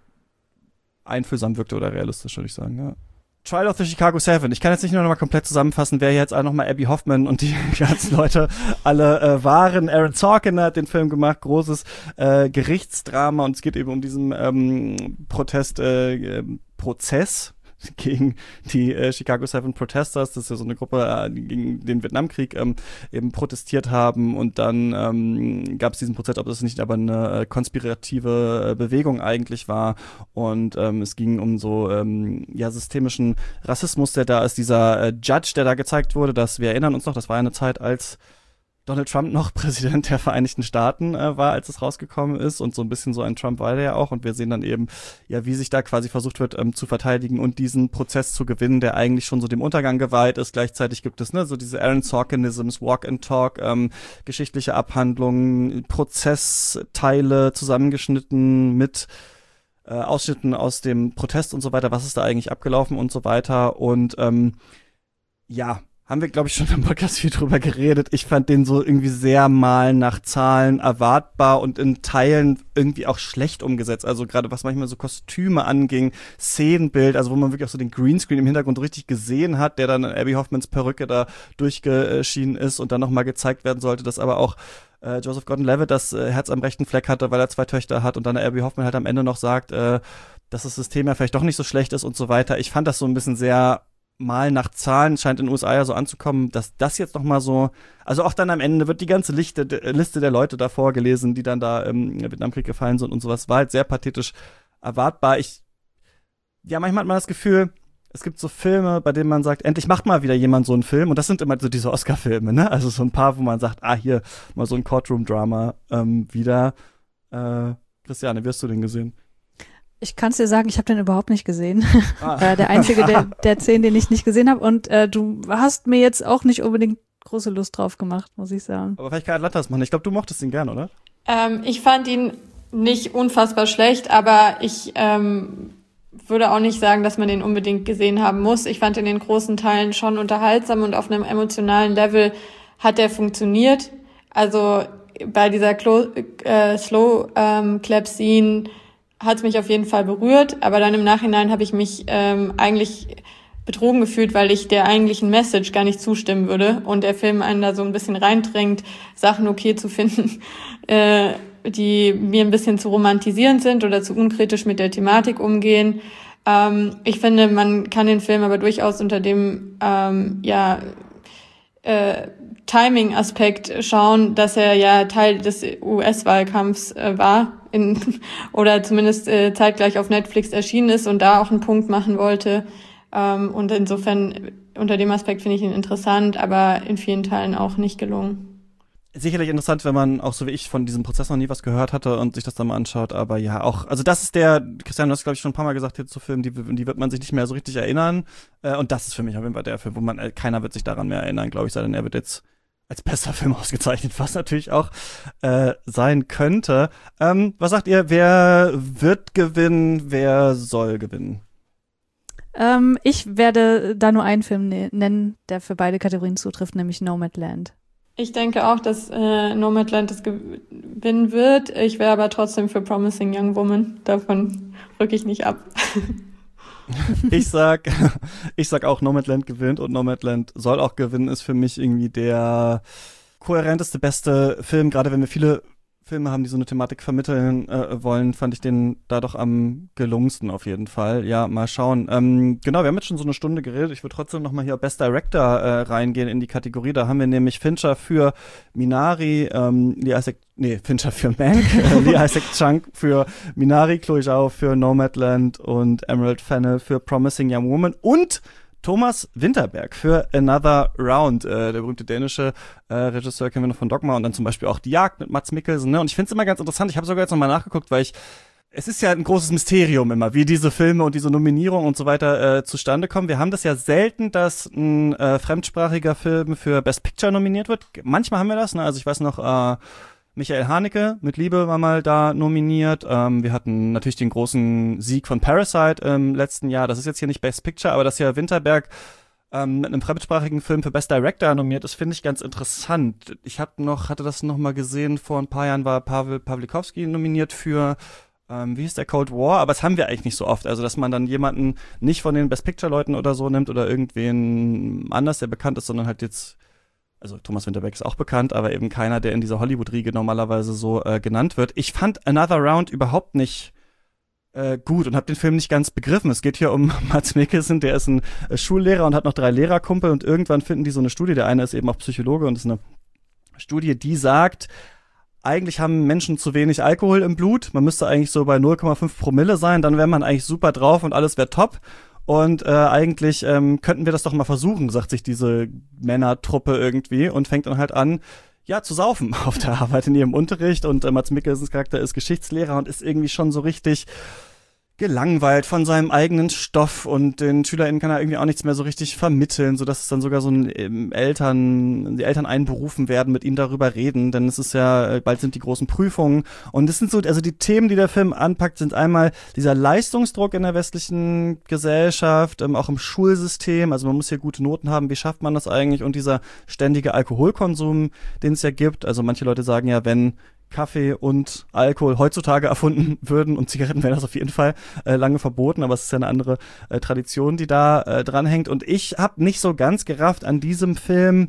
einfühlsam wirkte oder realistisch, würde ich sagen, ja. Trial of the Chicago Seven. Ich kann jetzt nicht nur noch mal komplett zusammenfassen, wer jetzt auch noch mal Abby Hoffman und die ganzen Leute alle äh, waren. Aaron Sorkin hat den Film gemacht, großes äh, Gerichtsdrama und es geht eben um diesen ähm, Protest, äh, Prozess gegen die äh, Chicago Seven Protesters, das ist ja so eine Gruppe, äh, die gegen den Vietnamkrieg ähm, eben protestiert haben und dann ähm, gab es diesen Prozess, ob das nicht aber eine äh, konspirative äh, Bewegung eigentlich war und ähm, es ging um so ähm, ja systemischen Rassismus, der da ist, dieser äh, Judge, der da gezeigt wurde, dass wir erinnern uns noch, das war ja eine Zeit, als Donald Trump noch Präsident der Vereinigten Staaten äh, war, als es rausgekommen ist und so ein bisschen so ein Trump war der ja auch und wir sehen dann eben, ja, wie sich da quasi versucht wird ähm, zu verteidigen und diesen Prozess zu gewinnen, der eigentlich schon so dem Untergang geweiht ist. Gleichzeitig gibt es ne so diese Aaron Sorkinisms, Walk and Talk, ähm, geschichtliche Abhandlungen, Prozessteile zusammengeschnitten mit äh, Ausschnitten aus dem Protest und so weiter, was ist da eigentlich abgelaufen und so weiter und ähm, ja, haben wir, glaube ich, schon im Podcast viel drüber geredet. Ich fand den so irgendwie sehr mal nach Zahlen erwartbar und in Teilen irgendwie auch schlecht umgesetzt. Also gerade was manchmal so Kostüme anging, Szenenbild, also wo man wirklich auch so den Greenscreen im Hintergrund richtig gesehen hat, der dann in Abby Hoffmans Perücke da durchgeschienen ist und dann nochmal gezeigt werden sollte, dass aber auch äh, Joseph Gordon-Levitt das äh, Herz am rechten Fleck hatte, weil er zwei Töchter hat und dann Abby Hoffman halt am Ende noch sagt, äh, dass das System ja vielleicht doch nicht so schlecht ist und so weiter. Ich fand das so ein bisschen sehr mal nach Zahlen, scheint in den U S A ja so anzukommen, dass das jetzt noch mal so, also auch dann am Ende wird die ganze Liste, Liste der Leute da vorgelesen, die dann da im Vietnamkrieg gefallen sind und sowas, war halt sehr pathetisch erwartbar. Ich, ja, manchmal hat man das Gefühl, es gibt so Filme, bei denen man sagt, endlich macht mal wieder jemand so einen Film und das sind immer so diese Oscar-Filme, ne, also so ein paar, wo man sagt, ah, hier, mal so ein Courtroom-Drama ähm, wieder. Äh, Christiane, wie hast du den gesehen? Ich kann es dir sagen, ich habe den überhaupt nicht gesehen. Ah. äh, der einzige der, der zehn, den ich nicht gesehen habe. Und äh, du hast mir jetzt auch nicht unbedingt große Lust drauf gemacht, muss ich sagen. Aber vielleicht kann Atlantas machen. Ich glaube, du mochtest ihn gern, oder? Ähm, ich fand ihn nicht unfassbar schlecht, aber ich ähm, würde auch nicht sagen, dass man den unbedingt gesehen haben muss. Ich fand in den großen Teilen schon unterhaltsam und auf einem emotionalen Level hat der funktioniert. Also bei dieser Clo- äh, Slow-Clap-Scene ähm, hat es mich auf jeden Fall berührt, aber dann im Nachhinein habe ich mich ähm, eigentlich betrogen gefühlt, weil ich der eigentlichen Message gar nicht zustimmen würde und der Film einen da so ein bisschen reindrängt, Sachen okay zu finden, äh, die mir ein bisschen zu romantisierend sind oder zu unkritisch mit der Thematik umgehen. Ähm, ich finde, man kann den Film aber durchaus unter dem ähm, ja äh, Timing-Aspekt schauen, dass er ja Teil des U S-Wahlkampfs äh, war in, oder zumindest äh, zeitgleich auf Netflix erschienen ist und da auch einen Punkt machen wollte. Ähm, und insofern, unter dem Aspekt finde ich ihn interessant, aber in vielen Teilen auch nicht gelungen. Sicherlich interessant, wenn man auch so wie ich von diesem Prozess noch nie was gehört hatte und sich das dann mal anschaut, aber ja, auch, also das ist der, Christian, du hast glaube ich schon ein paar Mal gesagt, hier zu Filmen, die, die wird man sich nicht mehr so richtig erinnern, äh, und das ist für mich auf jeden Fall der Film, wo man, äh, keiner wird sich daran mehr erinnern, glaube ich, sei denn er wird jetzt als bester Film ausgezeichnet, was natürlich auch äh, sein könnte. Ähm, was sagt ihr, wer wird gewinnen, wer soll gewinnen? Ähm, ich werde da nur einen Film ne- nennen, der für beide Kategorien zutrifft, nämlich Nomadland. Ich denke auch, dass äh, Nomadland das gewinnen wird. Ich wäre aber trotzdem für Promising Young Woman. Davon rücke ich nicht ab. Ich sag, ich sag auch, Nomadland gewinnt und Nomadland soll auch gewinnen, ist für mich irgendwie der kohärenteste, beste Film. Gerade wenn wir viele Filme haben, die so eine Thematik vermitteln äh, wollen, fand ich den da doch am gelungensten auf jeden Fall. Ja, mal schauen. Ähm, genau, wir haben jetzt schon so eine Stunde geredet. Ich würde trotzdem noch mal hier auf Best Director äh, reingehen in die Kategorie. Da haben wir nämlich Fincher für Minari, ähm, Lee Isaac, nee, Fincher für Mank, äh, Lee Isaac Chung für Minari, Chloe Zhao für Nomadland und Emerald Fennell für Promising Young Woman und Thomas Winterberg für Another Round, äh, der berühmte dänische äh, Regisseur, kennen wir noch von Dogma, und dann zum Beispiel auch Die Jagd mit Mads Mikkelsen, ne? Und ich finde es immer ganz interessant, ich habe sogar jetzt nochmal nachgeguckt, weil ich, es ist ja ein großes Mysterium immer, wie diese Filme und diese Nominierungen und so weiter äh, zustande kommen. Wir haben das ja selten, dass ein äh, fremdsprachiger Film für Best Picture nominiert wird. Manchmal haben wir das, ne? Also ich weiß noch, äh, Michael Haneke mit Liebe war mal da nominiert. Ähm, wir hatten natürlich den großen Sieg von Parasite im letzten Jahr. Das ist jetzt hier nicht Best Picture, aber dass ja Winterberg ähm, mit einem fremdsprachigen Film für Best Director nominiert ist, finde ich ganz interessant. Ich hab noch, hatte das noch mal gesehen, vor ein paar Jahren war Pavel Pawlikowski nominiert für, ähm, wie hieß der, Cold War, aber das haben wir eigentlich nicht so oft. Also, dass man dann jemanden nicht von den Best Picture-Leuten oder so nimmt oder irgendwen anders, der bekannt ist, sondern halt jetzt, also Thomas Winterberg ist auch bekannt, aber eben keiner, der in dieser Hollywood-Riege normalerweise so äh, genannt wird. Ich fand Another Round überhaupt nicht äh, gut und habe den Film nicht ganz begriffen. Es geht hier um Mads Mikkelsen, der ist ein äh, Schullehrer und hat noch drei Lehrerkumpel und irgendwann finden die so eine Studie. Der eine ist eben auch Psychologe und ist eine Studie, die sagt, eigentlich haben Menschen zu wenig Alkohol im Blut. Man müsste eigentlich so bei null Komma fünf Promille sein, dann wäre man eigentlich super drauf und alles wäre top. Und äh, eigentlich ähm, könnten wir das doch mal versuchen, sagt sich diese Männertruppe irgendwie und fängt dann halt an, ja, zu saufen auf der Arbeit in ihrem Unterricht. Und äh, Mads Mikkelsens Charakter ist Geschichtslehrer und ist irgendwie schon so richtig gelangweilt von seinem eigenen Stoff und den SchülerInnen kann er irgendwie auch nichts mehr so richtig vermitteln, sodass es dann sogar so ein ähm, Eltern, die Eltern einberufen werden, mit ihm darüber reden, denn es ist ja, bald sind die großen Prüfungen und es sind so, also die Themen, die der Film anpackt, sind einmal dieser Leistungsdruck in der westlichen Gesellschaft, ähm, auch im Schulsystem, also man muss hier gute Noten haben, wie schafft man das eigentlich, und dieser ständige Alkoholkonsum, den es ja gibt, also manche Leute sagen ja, wenn Kaffee und Alkohol heutzutage erfunden würden und Zigaretten wären das auf jeden Fall äh, lange verboten, aber es ist ja eine andere äh, Tradition, die da äh, dranhängt. Und ich habe nicht so ganz gerafft an diesem Film,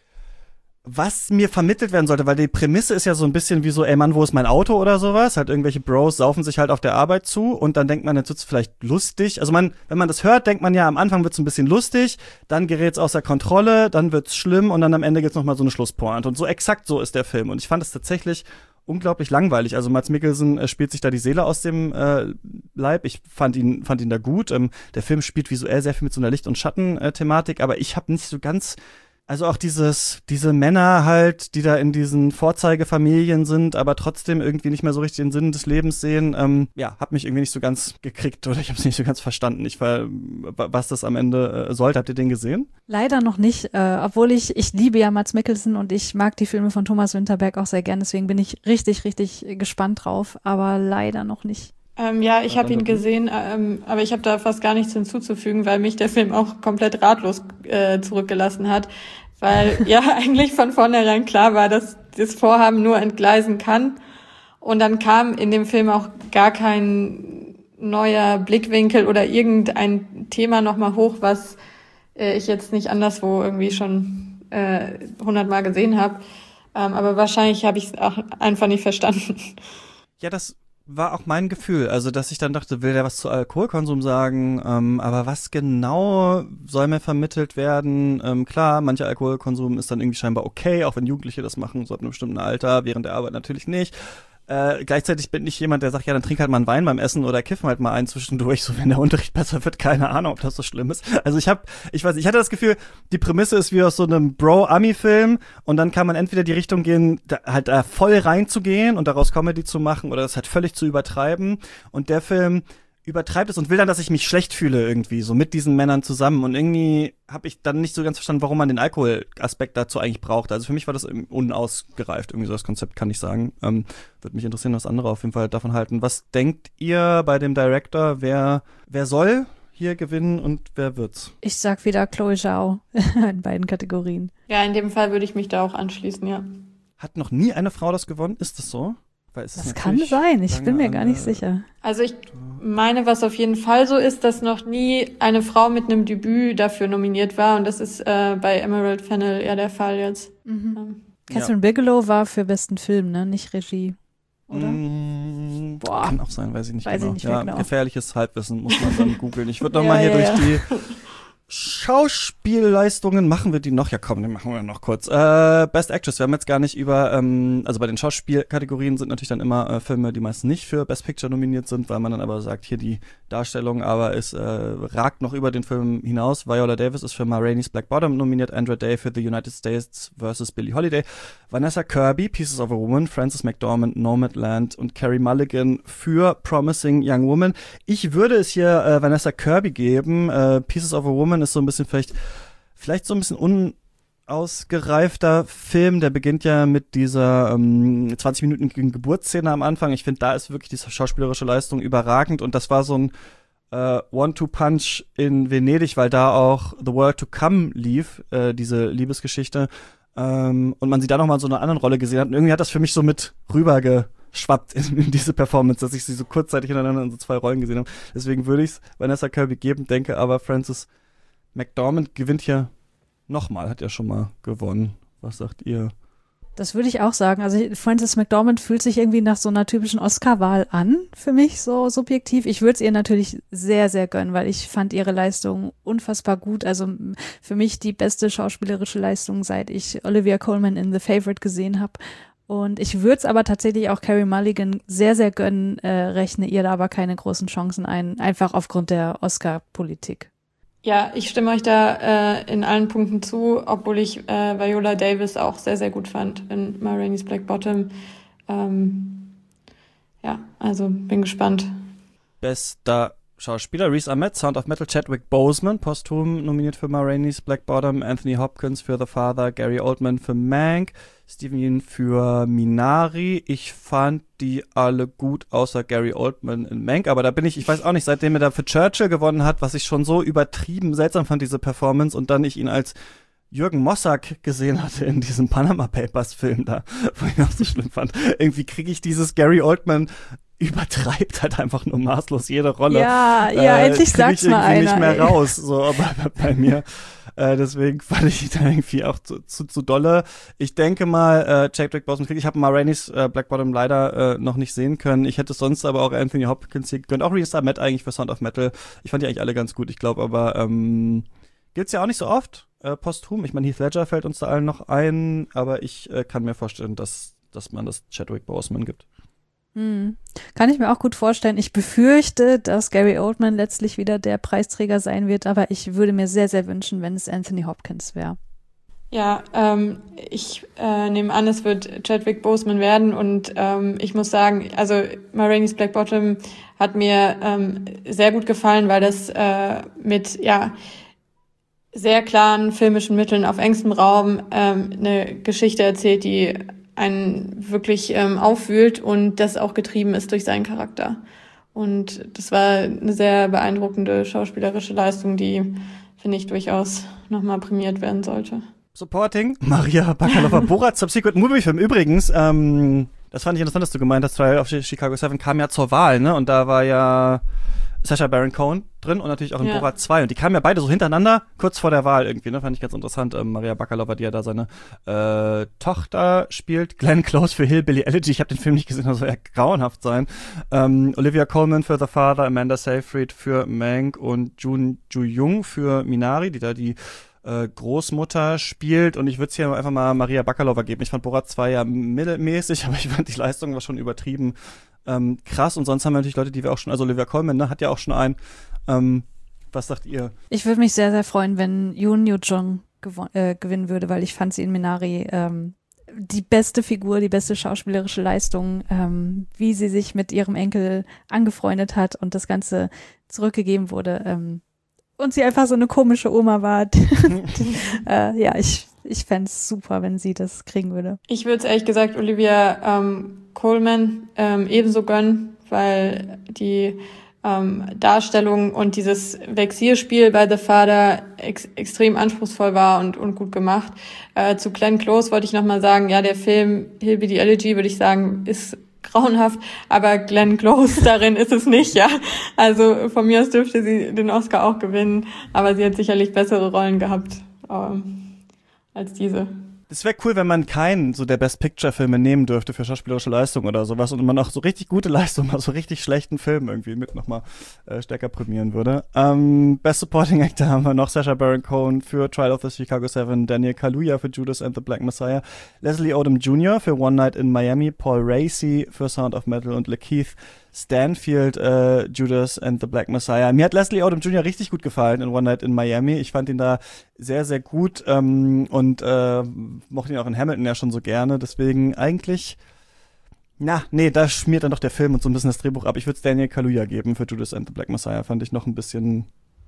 was mir vermittelt werden sollte, weil die Prämisse ist ja so ein bisschen wie so, ey Mann, wo ist mein Auto oder sowas? Halt irgendwelche Bros saufen sich halt auf der Arbeit zu und dann denkt man, jetzt wird's vielleicht lustig. Also man, wenn man das hört, denkt man ja, am Anfang wird's ein bisschen lustig, dann gerät's außer Kontrolle, dann wird's schlimm und dann am Ende gibt's noch mal so eine Schlusspointe. Und so exakt so ist der Film. Und ich fand es tatsächlich unglaublich langweilig. Also Mads Mikkelsen äh, spielt sich da die Seele aus dem äh, Leib. Ich fand ihn fand ihn da gut. Ähm, der Film spielt visuell sehr viel mit so einer Licht- und Schatten-Thematik, aber ich habe nicht so ganz, also auch dieses diese Männer halt, die da in diesen Vorzeigefamilien sind, aber trotzdem irgendwie nicht mehr so richtig den Sinn des Lebens sehen, ähm, ja, hat mich irgendwie nicht so ganz gekriegt oder ich habe es nicht so ganz verstanden. Ich war, was das am Ende äh, sollte. Habt ihr den gesehen? Leider noch nicht, äh, obwohl ich, ich liebe ja Mads Mikkelsen und ich mag die Filme von Thomas Winterberg auch sehr gern, deswegen bin ich richtig, richtig gespannt drauf, aber leider noch nicht. Ähm, ja, ich habe ihn gesehen, ähm, aber ich habe da fast gar nichts hinzuzufügen, weil mich der Film auch komplett ratlos äh, zurückgelassen hat, weil ja eigentlich von vornherein klar war, dass das Vorhaben nur entgleisen kann. Und dann kam in dem Film auch gar kein neuer Blickwinkel oder irgendein Thema nochmal hoch, was äh, ich jetzt nicht anderswo irgendwie schon äh, hundertmal gesehen habe. Ähm, aber wahrscheinlich habe ich es auch einfach nicht verstanden. Ja, das war auch mein Gefühl, also dass ich dann dachte, will der was zu Alkoholkonsum sagen, ähm, aber was genau soll mir vermittelt werden? Ähm, klar, mancher Alkoholkonsum ist dann irgendwie scheinbar okay, auch wenn Jugendliche das machen, so ab einem bestimmten Alter, während der Arbeit natürlich nicht. Äh, gleichzeitig bin ich jemand, der sagt, ja, dann trink halt mal einen Wein beim Essen oder kiff halt mal einen zwischendurch, so wenn der Unterricht besser wird, keine Ahnung, ob das so schlimm ist. Also ich habe, ich weiß, ich hatte das Gefühl, die Prämisse ist wie aus so einem Bro-Ami-Film und dann kann man entweder die Richtung gehen, da, halt da voll reinzugehen und daraus Comedy zu machen oder das halt völlig zu übertreiben und der Film übertreibt es und will dann, dass ich mich schlecht fühle irgendwie, so mit diesen Männern zusammen und irgendwie habe ich dann nicht so ganz verstanden, warum man den Alkoholaspekt dazu eigentlich braucht. Also für mich war das unausgereift, irgendwie so das Konzept, kann ich sagen. Ähm, würde mich interessieren, was andere auf jeden Fall davon halten. Was denkt ihr bei dem Director, wer, wer soll hier gewinnen und wer wird's? Ich sag wieder Chloe Zhao in beiden Kategorien. Ja, in dem Fall würde ich mich da auch anschließen, ja. Hat noch nie eine Frau das gewonnen? Ist das so? Weil es das ist kann sein, ich bin mir gar nicht sicher. Also ich meine, was auf jeden Fall so ist, dass noch nie eine Frau mit einem Debüt dafür nominiert war und das ist äh, bei Emerald Fennell ja der Fall jetzt. Mhm. Ähm. Catherine ja. Bigelow war für besten Film, ne? Nicht Regie, oder? Mm, Boah. Kann auch sein, weiß ich nicht weiß genau. Ich nicht ja, genau. Gefährliches Halbwissen muss man dann googeln. Ich würde noch ja, mal hier ja, durch ja. die Schauspielleistungen, machen wir die noch? Ja komm, den machen wir noch kurz. Äh, Best Actress, wir haben jetzt gar nicht über, ähm, also bei den Schauspielkategorien sind natürlich dann immer äh, Filme, die meist nicht für Best Picture nominiert sind, weil man dann aber sagt, hier die Darstellung, aber es äh, ragt noch über den Film hinaus. Viola Davis ist für Ma Rainey's Black Bottom nominiert, Andra Day für The United States versus Billie Holiday, Vanessa Kirby, Pieces of a Woman, Frances McDormand, Nomadland und Carey Mulligan für Promising Young Woman. Ich würde es hier äh, Vanessa Kirby geben. Äh, Pieces of a Woman ist so ein bisschen vielleicht, vielleicht so ein bisschen unausgereifter Film. Der beginnt ja mit dieser ähm, zwanzig-minütigen Geburtsszene am Anfang. Ich finde, da ist wirklich die schauspielerische Leistung überragend und das war so ein äh, One-Two-Punch in Venedig, weil da auch The World to Come lief, äh, diese Liebesgeschichte. Ähm, und man sie da nochmal in so einer anderen Rolle gesehen hat. Und irgendwie hat das für mich so mit rübergeschwappt in, in diese Performance, dass ich sie so kurzzeitig hintereinander in so zwei Rollen gesehen habe. Deswegen würde ich es Vanessa Kirby geben, denke aber Frances McDormand gewinnt hier nochmal, hat ja schon mal gewonnen. Was sagt ihr? Das würde ich auch sagen. Also Frances McDormand fühlt sich irgendwie nach so einer typischen Oscar-Wahl an, für mich so subjektiv. Ich würde es ihr natürlich sehr, sehr gönnen, weil ich fand ihre Leistung unfassbar gut. Also für mich die beste schauspielerische Leistung, seit ich Olivia Colman in The Favourite gesehen habe. Und ich würde es aber tatsächlich auch Carey Mulligan sehr, sehr gönnen, äh, rechne ihr da aber keine großen Chancen ein, einfach aufgrund der Oscar-Politik. Ja, ich stimme euch da äh, in allen Punkten zu, obwohl ich äh, Viola Davis auch sehr, sehr gut fand in Ma Rainey's Black Bottom. Ähm, ja, also bin gespannt. Bester Schauspieler, Riz Ahmed, Sound of Metal, Chadwick Boseman, posthum nominiert für Ma Rainey's Black Bottom, Anthony Hopkins für The Father, Gary Oldman für Mank, Steven Yeun für Minari. Ich fand die alle gut, außer Gary Oldman in Mank, aber da bin ich, ich weiß auch nicht, seitdem er da für Churchill gewonnen hat, was ich schon so übertrieben seltsam fand, diese Performance, und dann ich ihn als Jürgen Mossack gesehen hatte in diesem Panama Papers Film da, wo ich auch so schlimm fand. Irgendwie kriege ich dieses Gary Oldman übertreibt halt einfach nur maßlos jede Rolle. Ja, ja, äh, endlich sag's mal einer. nicht mehr ey. raus, so aber bei mir. Äh, deswegen fand ich da irgendwie auch zu, zu, zu dolle. Ich denke mal, äh, Chadwick Boseman kriegt. Ich habe Ma Rainey's äh, Black Bottom leider äh, noch nicht sehen können. Ich hätte sonst aber auch Anthony Hopkins hier gegönnt. Auch Riz Ahmed eigentlich für Sound of Metal. Ich fand die eigentlich alle ganz gut. Ich glaube aber, ähm, gibt's ja auch nicht so oft äh, posthum. Ich meine, Heath Ledger fällt uns da allen noch ein, aber ich äh, kann mir vorstellen, dass, dass man das Chadwick Boseman gibt. Hm. Kann ich mir auch gut vorstellen. Ich befürchte, dass Gary Oldman letztlich wieder der Preisträger sein wird, aber ich würde mir sehr, sehr wünschen, wenn es Anthony Hopkins wäre. Ja, ähm, ich äh, nehme an, es wird Chadwick Boseman werden und ähm, ich muss sagen, also Ma Rainey's Black Bottom hat mir ähm, sehr gut gefallen, weil das äh, mit, ja, sehr klaren filmischen Mitteln auf engstem Raum ähm, eine Geschichte erzählt, die einen wirklich ähm, aufwühlt und das auch getrieben ist durch seinen Charakter. Und das war eine sehr beeindruckende schauspielerische Leistung, die, finde ich, durchaus nochmal prämiert werden sollte. Supporting Maria Bakalova-Borat, Subsequent Movie Film. Übrigens, ähm, das fand ich interessant, dass du gemeint hast, Trial of Chicago Seven kam ja zur Wahl, ne? Und da war ja Sacha Baron Cohen drin und natürlich auch in Ja. Borat zwei. Und die kamen ja beide so hintereinander, kurz vor der Wahl irgendwie, ne? Fand ich ganz interessant. Ähm, Maria Bakalova, die ja da seine äh, Tochter spielt. Glenn Close für Hillbilly Elegy. Ich habe den Film nicht gesehen, das soll ja grauenhaft sein. Ähm, Olivia Colman für The Father, Amanda Seyfried für Mank und Jun Ju-Jung für Minari, die da die äh, Großmutter spielt. Und ich würde es hier einfach mal Maria Bakalova geben. Ich fand Borat zwei ja mittelmäßig, aber ich fand die Leistung war schon übertrieben ähm, krass. Und sonst haben wir natürlich Leute, die wir auch schon, also Olivia Colman, ne, hat ja auch schon einen. Ähm, was sagt ihr? Ich würde mich sehr, sehr freuen, wenn Yoon Yoo-jung gewo- äh, gewinnen würde, weil ich fand sie in Minari ähm, die beste Figur, die beste schauspielerische Leistung, ähm, wie sie sich mit ihrem Enkel angefreundet hat und das Ganze zurückgegeben wurde. Ähm, und sie einfach so eine komische Oma war. äh, ja, ich, ich fände es super, wenn sie das kriegen würde. Ich würde es ehrlich gesagt Olivia ähm, Colman ähm, ebenso gönnen, weil die ähm, Darstellung und dieses Vexierspiel bei The Father ex- extrem anspruchsvoll war und, und gut gemacht. Äh, zu Glenn Close wollte ich nochmal sagen, ja, der Film Hillbilly Elegy, würde ich sagen, ist grauenhaft, aber Glenn Close darin ist es nicht, ja. Also von mir aus dürfte sie den Oscar auch gewinnen, aber sie hat sicherlich bessere Rollen gehabt ähm, als diese. Es wäre cool, wenn man keinen so der Best Picture Filme nehmen dürfte für schauspielerische Leistung oder sowas und man auch so richtig gute Leistungen aus so richtig schlechten Filmen irgendwie mit nochmal äh, stärker prämieren würde. Ähm, Best Supporting Actor haben wir noch Sacha Baron Cohen für Trial of the Chicago Seven, Daniel Kaluuya für Judas and the Black Messiah, Leslie Odom Junior für One Night in Miami, Paul Raci für Sound of Metal und Lakeith Stanfield, äh, Judas and the Black Messiah. Mir hat Leslie Odom Junior richtig gut gefallen in One Night in Miami. Ich fand ihn da sehr, sehr gut ähm, und äh, mochte ihn auch in Hamilton ja schon so gerne. Deswegen eigentlich, na, nee, da schmiert dann doch der Film und so ein bisschen das Drehbuch ab. Ich würde es Daniel Kaluuya geben für Judas and the Black Messiah. Fand ich noch ein bisschen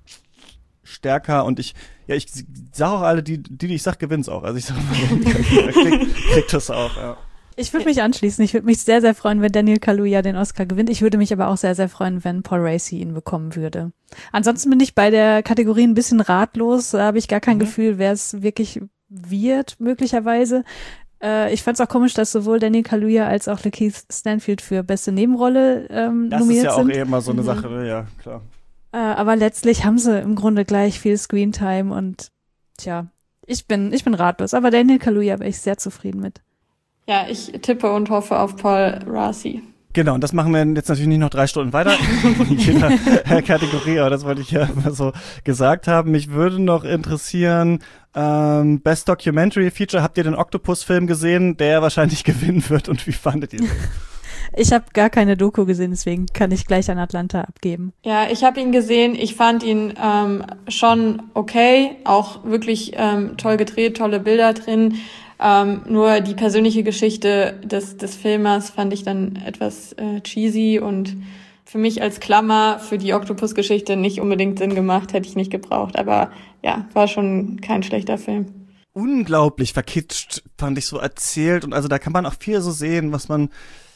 stärker und ich, ja, ich sag auch alle, die, die, die ich sag, gewinnt's auch. Also ich sag mal, kriegt krieg das auch, ja. Ich würde mich anschließen. Ich würde mich sehr, sehr freuen, wenn Daniel Kaluuya den Oscar gewinnt. Ich würde mich aber auch sehr, sehr freuen, wenn Paul Raci ihn bekommen würde. Ansonsten bin ich bei der Kategorie ein bisschen ratlos. Da habe ich gar kein mhm. Gefühl, wer es wirklich wird, möglicherweise. Äh, ich fand es auch komisch, dass sowohl Daniel Kaluuya als auch Lakeith Stanfield für beste Nebenrolle ähm, das nominiert sind. Das ist ja auch sind. eh immer so eine mhm. Sache, ne? Ja, klar. Äh, aber letztlich haben sie im Grunde gleich viel Screentime und tja, ich bin, ich bin ratlos. Aber Daniel Kaluuya wäre ich sehr zufrieden mit. Ja, ich tippe und hoffe auf Paul Raci. Genau, und das machen wir jetzt natürlich nicht noch drei Stunden weiter in jeder Kategorie, aber das wollte ich ja mal so gesagt haben. Mich würde noch interessieren, ähm, Best Documentary Feature, habt ihr den Octopus-Film gesehen, der wahrscheinlich gewinnen wird und wie fandet ihr den? Ich habe gar keine Doku gesehen, deswegen kann ich gleich an Atlanta abgeben. Ja, ich habe ihn gesehen. Ich fand ihn ähm, schon okay, auch wirklich ähm, toll gedreht, tolle Bilder drin. Ähm, nur die persönliche Geschichte des, des Filmers fand ich dann etwas äh, cheesy und für mich als Klammer für die Octopus-Geschichte nicht unbedingt Sinn gemacht, hätte ich nicht gebraucht. Aber ja, war schon kein schlechter Film. Unglaublich verkitscht, fand ich so erzählt. Und also da kann man auch viel so sehen, was man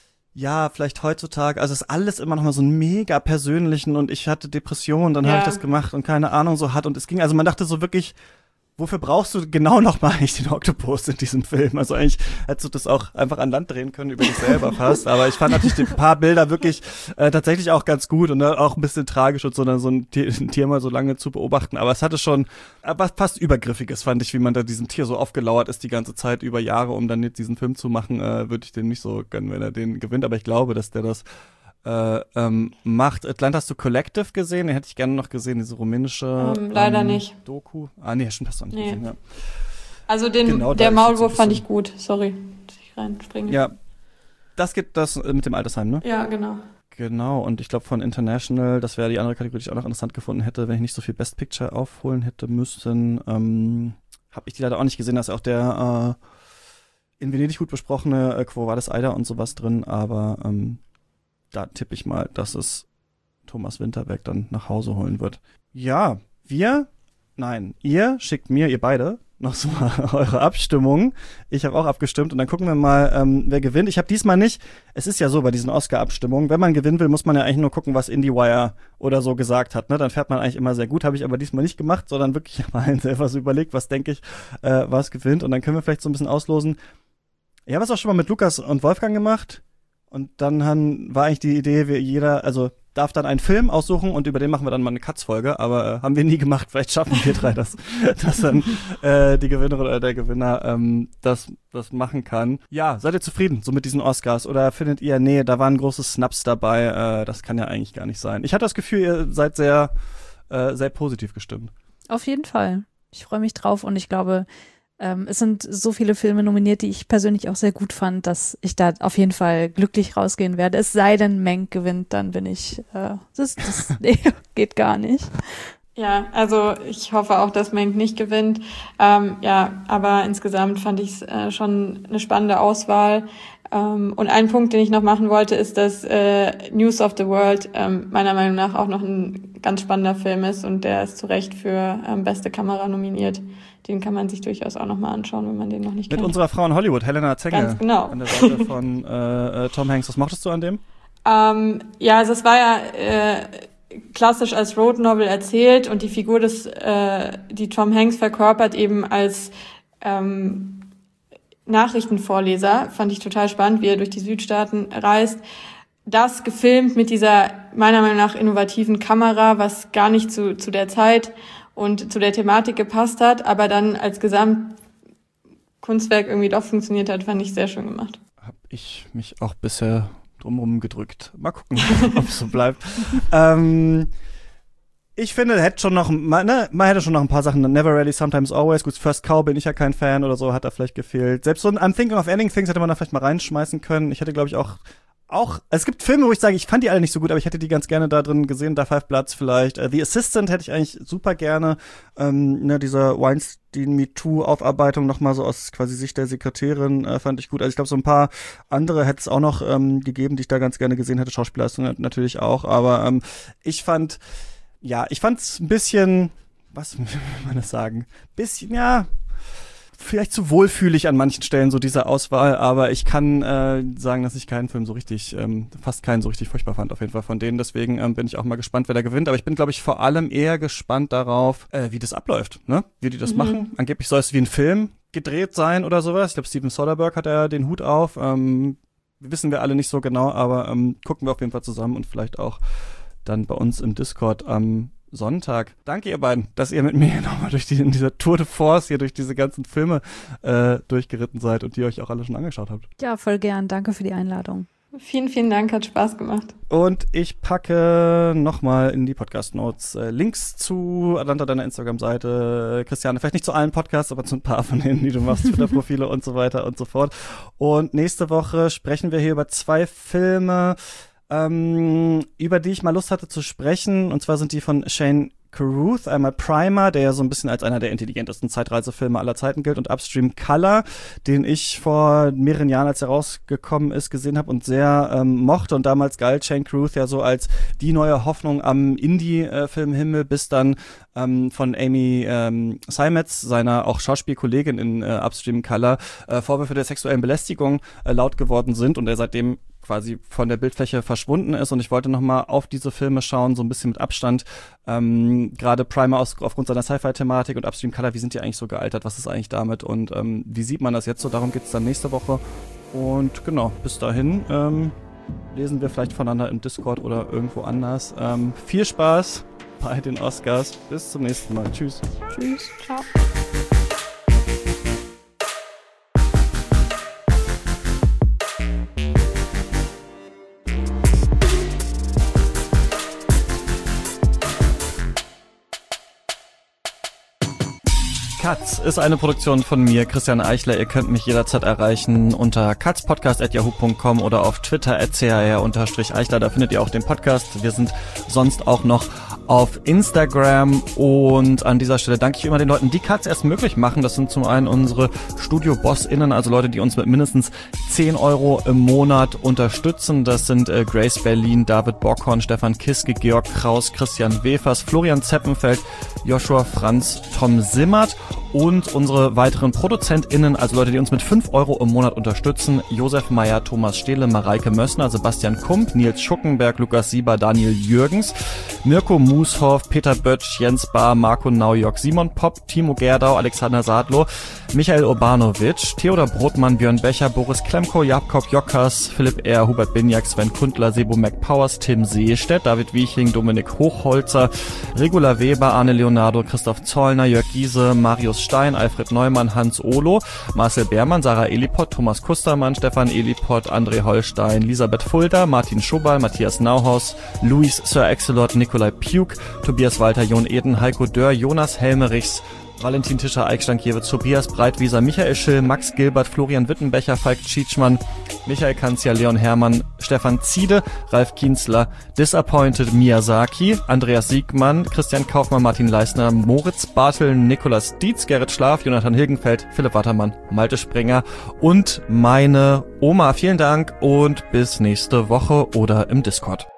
ja vielleicht heutzutage, also es ist alles immer noch mal so einen mega persönlichen und ich hatte Depressionen, dann ja. habe ich das gemacht und keine Ahnung so hat und es ging, also man dachte so wirklich, wofür brauchst du genau nochmal eigentlich den Oktopus in diesem Film? Also eigentlich hättest du das auch einfach an Land drehen können über dich selber fast. Aber ich fand natürlich die paar Bilder wirklich äh, tatsächlich auch ganz gut und äh, auch ein bisschen tragisch und so, dann so ein Tier, ein Tier mal so lange zu beobachten. Aber es hatte schon äh, was fast Übergriffiges, fand ich, wie man da diesem Tier so aufgelauert ist die ganze Zeit über Jahre, um dann jetzt diesen Film zu machen. Äh, würde ich den nicht so gönnen, wenn er den gewinnt. Aber ich glaube, dass der das Äh, ähm, macht. Atlanta, hast du Collective gesehen? Den hätte ich gerne noch gesehen, diese rumänische ähm, leider ähm, nicht. Doku. Ah, nee, stimmt, hast du nicht nee. gesehen, ja. Also den, genau, der Maulwurf fand ich gut. Sorry, dass ich reinspringe. Ja, das gibt das mit dem Altersheim, ne? Ja, genau. Genau, und ich glaube von International, das wäre die andere Kategorie, die ich auch noch interessant gefunden hätte, wenn ich nicht so viel Best Picture aufholen hätte müssen. Ähm, habe ich die leider auch nicht gesehen, da ist auch der äh, in Venedig gut besprochene äh, Quo Vadis Aida und sowas drin, aber ähm, da tippe ich mal, dass es Thomas Winterberg dann nach Hause holen wird. Ja, wir, nein, ihr schickt mir, ihr beide, noch so mal eure Abstimmung. Ich habe auch abgestimmt und dann gucken wir mal, ähm, wer gewinnt. Ich habe diesmal nicht, es ist ja so bei diesen Oscar-Abstimmungen, wenn man gewinnen will, muss man ja eigentlich nur gucken, was IndieWire oder so gesagt hat. Ne? Dann fährt man eigentlich immer sehr gut, habe ich aber diesmal nicht gemacht, sondern wirklich mal selber so überlegt, was denke ich, äh, was gewinnt. Und dann können wir vielleicht so ein bisschen auslosen. Ich habe es auch schon mal mit Lukas und Wolfgang gemacht. Und dann han, war eigentlich die Idee, wie jeder, also darf dann einen Film aussuchen und über den machen wir dann mal eine Katz-Folge, aber äh, haben wir nie gemacht. Vielleicht schaffen wir drei das, dass dann äh, die Gewinnerin oder der Gewinner ähm, das, das machen kann. Ja, seid ihr zufrieden so mit diesen Oscars oder findet ihr, nee, da waren große Snaps dabei, äh, das kann ja eigentlich gar nicht sein. Ich hatte das Gefühl, ihr seid sehr, äh, sehr positiv gestimmt. Auf jeden Fall. Ich freue mich drauf und ich glaube, Ähm, es sind so viele Filme nominiert, die ich persönlich auch sehr gut fand, dass ich da auf jeden Fall glücklich rausgehen werde. Es sei denn, Mank gewinnt, dann bin ich, äh, das, das nee, geht gar nicht. Ja, also ich hoffe auch, dass Mank nicht gewinnt. Ähm, ja, aber insgesamt fand ich es äh, schon eine spannende Auswahl. Ähm, und ein Punkt, den ich noch machen wollte, ist, dass äh, News of the World ähm, meiner Meinung nach auch noch ein ganz spannender Film ist und der ist zu Recht für ähm, beste Kamera nominiert. Den kann man sich durchaus auch noch mal anschauen, wenn man den noch nicht Mit kennt. unserer Frau in Hollywood, Helena Zengel. Ganz genau. An der Seite von äh, äh, Tom Hanks. Was mochtest du an dem? Ähm, ja, also es war ja äh, klassisch als Road Novel erzählt und die Figur des, äh, die Tom Hanks verkörpert eben als ähm, Nachrichtenvorleser, fand ich total spannend, wie er durch die Südstaaten reist. Das gefilmt mit dieser meiner Meinung nach innovativen Kamera, was gar nicht zu zu der Zeit und zu der Thematik gepasst hat, aber dann als Gesamtkunstwerk irgendwie doch funktioniert hat, fand ich sehr schön gemacht. Hab ich mich auch bisher drumherum gedrückt. Mal gucken, ob es so bleibt. ähm, ich finde, hätte schon noch, ne, man hätte schon noch ein paar Sachen, Never Really, Sometimes Always, gut, First Cow bin ich ja kein Fan oder so, hat da vielleicht gefehlt. Selbst so ein I'm Thinking of Ending Things hätte man da vielleicht mal reinschmeißen können. Ich hätte, glaube ich, auch Auch, es gibt Filme, wo ich sage, ich fand die alle nicht so gut, aber ich hätte die ganz gerne da drin gesehen, da Five Bloods vielleicht. Uh, The Assistant hätte ich eigentlich super gerne, ähm, ne, dieser Weinstein-MeToo-Aufarbeitung nochmal so aus quasi Sicht der Sekretärin äh, fand ich gut. Also ich glaube, so ein paar andere hätte es auch noch ähm, gegeben, die ich da ganz gerne gesehen hätte, Schauspielleistung natürlich auch, aber ähm, ich fand, ja, ich fand's ein bisschen, was will man das sagen, bisschen, ja, vielleicht zu wohlfühlig an manchen Stellen, so diese Auswahl, aber ich kann äh, sagen, dass ich keinen Film so richtig, ähm, fast keinen so richtig furchtbar fand, auf jeden Fall von denen. Deswegen ähm, bin ich auch mal gespannt, wer da gewinnt. Aber ich bin, glaube ich, vor allem eher gespannt darauf, äh, wie das abläuft, ne? Wie die das mhm. machen. Angeblich soll es wie ein Film gedreht sein oder sowas. Ich glaube, Steven Soderbergh hat ja den Hut auf. Ähm, wissen wir alle nicht so genau, aber ähm, gucken wir auf jeden Fall zusammen und vielleicht auch dann bei uns im Discord am Sonntag. Danke ihr beiden, dass ihr mit mir nochmal durch die, in dieser Tour de Force hier durch diese ganzen Filme äh, durchgeritten seid und die euch auch alle schon angeschaut habt. Ja, voll gern. Danke für die Einladung. Vielen, vielen Dank, hat Spaß gemacht. Und ich packe nochmal in die Podcast-Notes äh, Links zu Atlanta, deiner Instagram-Seite. Christiane, vielleicht nicht zu allen Podcasts, aber zu ein paar von denen, die du machst, Twitter-Profile und so weiter und so fort. Und nächste Woche sprechen wir hier über zwei Filme, Ähm, über die ich mal Lust hatte zu sprechen, und zwar sind die von Shane Carruth, einmal Primer, der ja so ein bisschen als einer der intelligentesten Zeitreisefilme aller Zeiten gilt, und Upstream Color, den ich vor mehreren Jahren, als er rausgekommen ist, gesehen habe und sehr ähm, mochte, und damals galt Shane Carruth ja so als die neue Hoffnung am Indie-Filmhimmel, bis dann ähm, von Amy ähm, Seimetz, seiner auch Schauspielkollegin in äh, Upstream Color, äh, Vorwürfe der sexuellen Belästigung äh, laut geworden sind und er seitdem quasi von der Bildfläche verschwunden ist, und ich wollte nochmal auf diese Filme schauen, so ein bisschen mit Abstand, ähm, gerade Primer aus, aufgrund seiner Sci-Fi-Thematik und Upstream Color, wie sind die eigentlich so gealtert, was ist eigentlich damit und ähm, wie sieht man das jetzt so, darum geht's dann nächste Woche, und genau, bis dahin ähm, lesen wir vielleicht voneinander im Discord oder irgendwo anders. Ähm, viel Spaß bei den Oscars, bis zum nächsten Mal, tschüss. Tschüss, ciao. Katz ist eine Produktion von mir, Christian Eichler. Ihr könnt mich jederzeit erreichen unter katzpodcast at yahoo punkt com oder auf Twitter at c h r unterstrich eichler. Da findet ihr auch den Podcast. Wir sind sonst auch noch auf Instagram, und an dieser Stelle danke ich immer den Leuten, die Katz erst möglich machen. Das sind zum einen unsere Studio-BossInnen, also Leute, die uns mit mindestens zehn Euro im Monat unterstützen. Das sind äh, Grace Berlin, David Bockhorn, Stefan Kiske, Georg Kraus, Christian Wefers, Florian Zeppenfeld, Joshua Franz, Tom Simmert. Und unsere weiteren ProduzentInnen, also Leute, die uns mit fünf Euro im Monat unterstützen: Josef Meyer, Thomas Stehle, Mareike Mössner, Sebastian Kump, Nils Schuckenberg, Lukas Sieber, Daniel Jürgens, Mirko Mushoff, Peter Bötsch, Jens Bahr, Marco Naujok, Simon Popp, Timo Gerdau, Alexander Sadlo, Michael Urbanovic, Theodor Brotmann, Björn Becher, Boris Klemko, Jakob Jockers, Philipp R., Hubert Binjak, Sven Kundler, Sebo McPowers, Tim Seestedt, David Wieching, Dominik Hochholzer, Regula Weber, Arne Leonardo, Christoph Zollner, Jörg Giese, Marius Stein, Alfred Neumann, Hans Ohlo, Marcel Beermann, Sarah Elipott, Thomas Kustermann, Stefan Elipott, André Holstein, Elisabeth Fulda, Martin Schobal, Matthias Nauhaus, Luis Sir Excelot, Nikolai Puk, Tobias Walter, Jon Eden, Heiko Dörr, Jonas Helmerichs, Valentin Tischer, Eik Stankiewicz, Tobias Breitwieser, Michael Schill, Max Gilbert, Florian Wittenbecher, Falk Tschitschmann, Michael Kanzia, Leon Hermann, Stefan Ziede, Ralf Kienzler, Disappointed Miyazaki, Andreas Siegmann, Christian Kaufmann, Martin Leisner, Moritz Bartel, Nikolas Dietz, Gerrit Schlaf, Jonathan Hilgenfeld, Philipp Wattermann, Malte Springer und meine Oma. Vielen Dank und bis nächste Woche oder im Discord.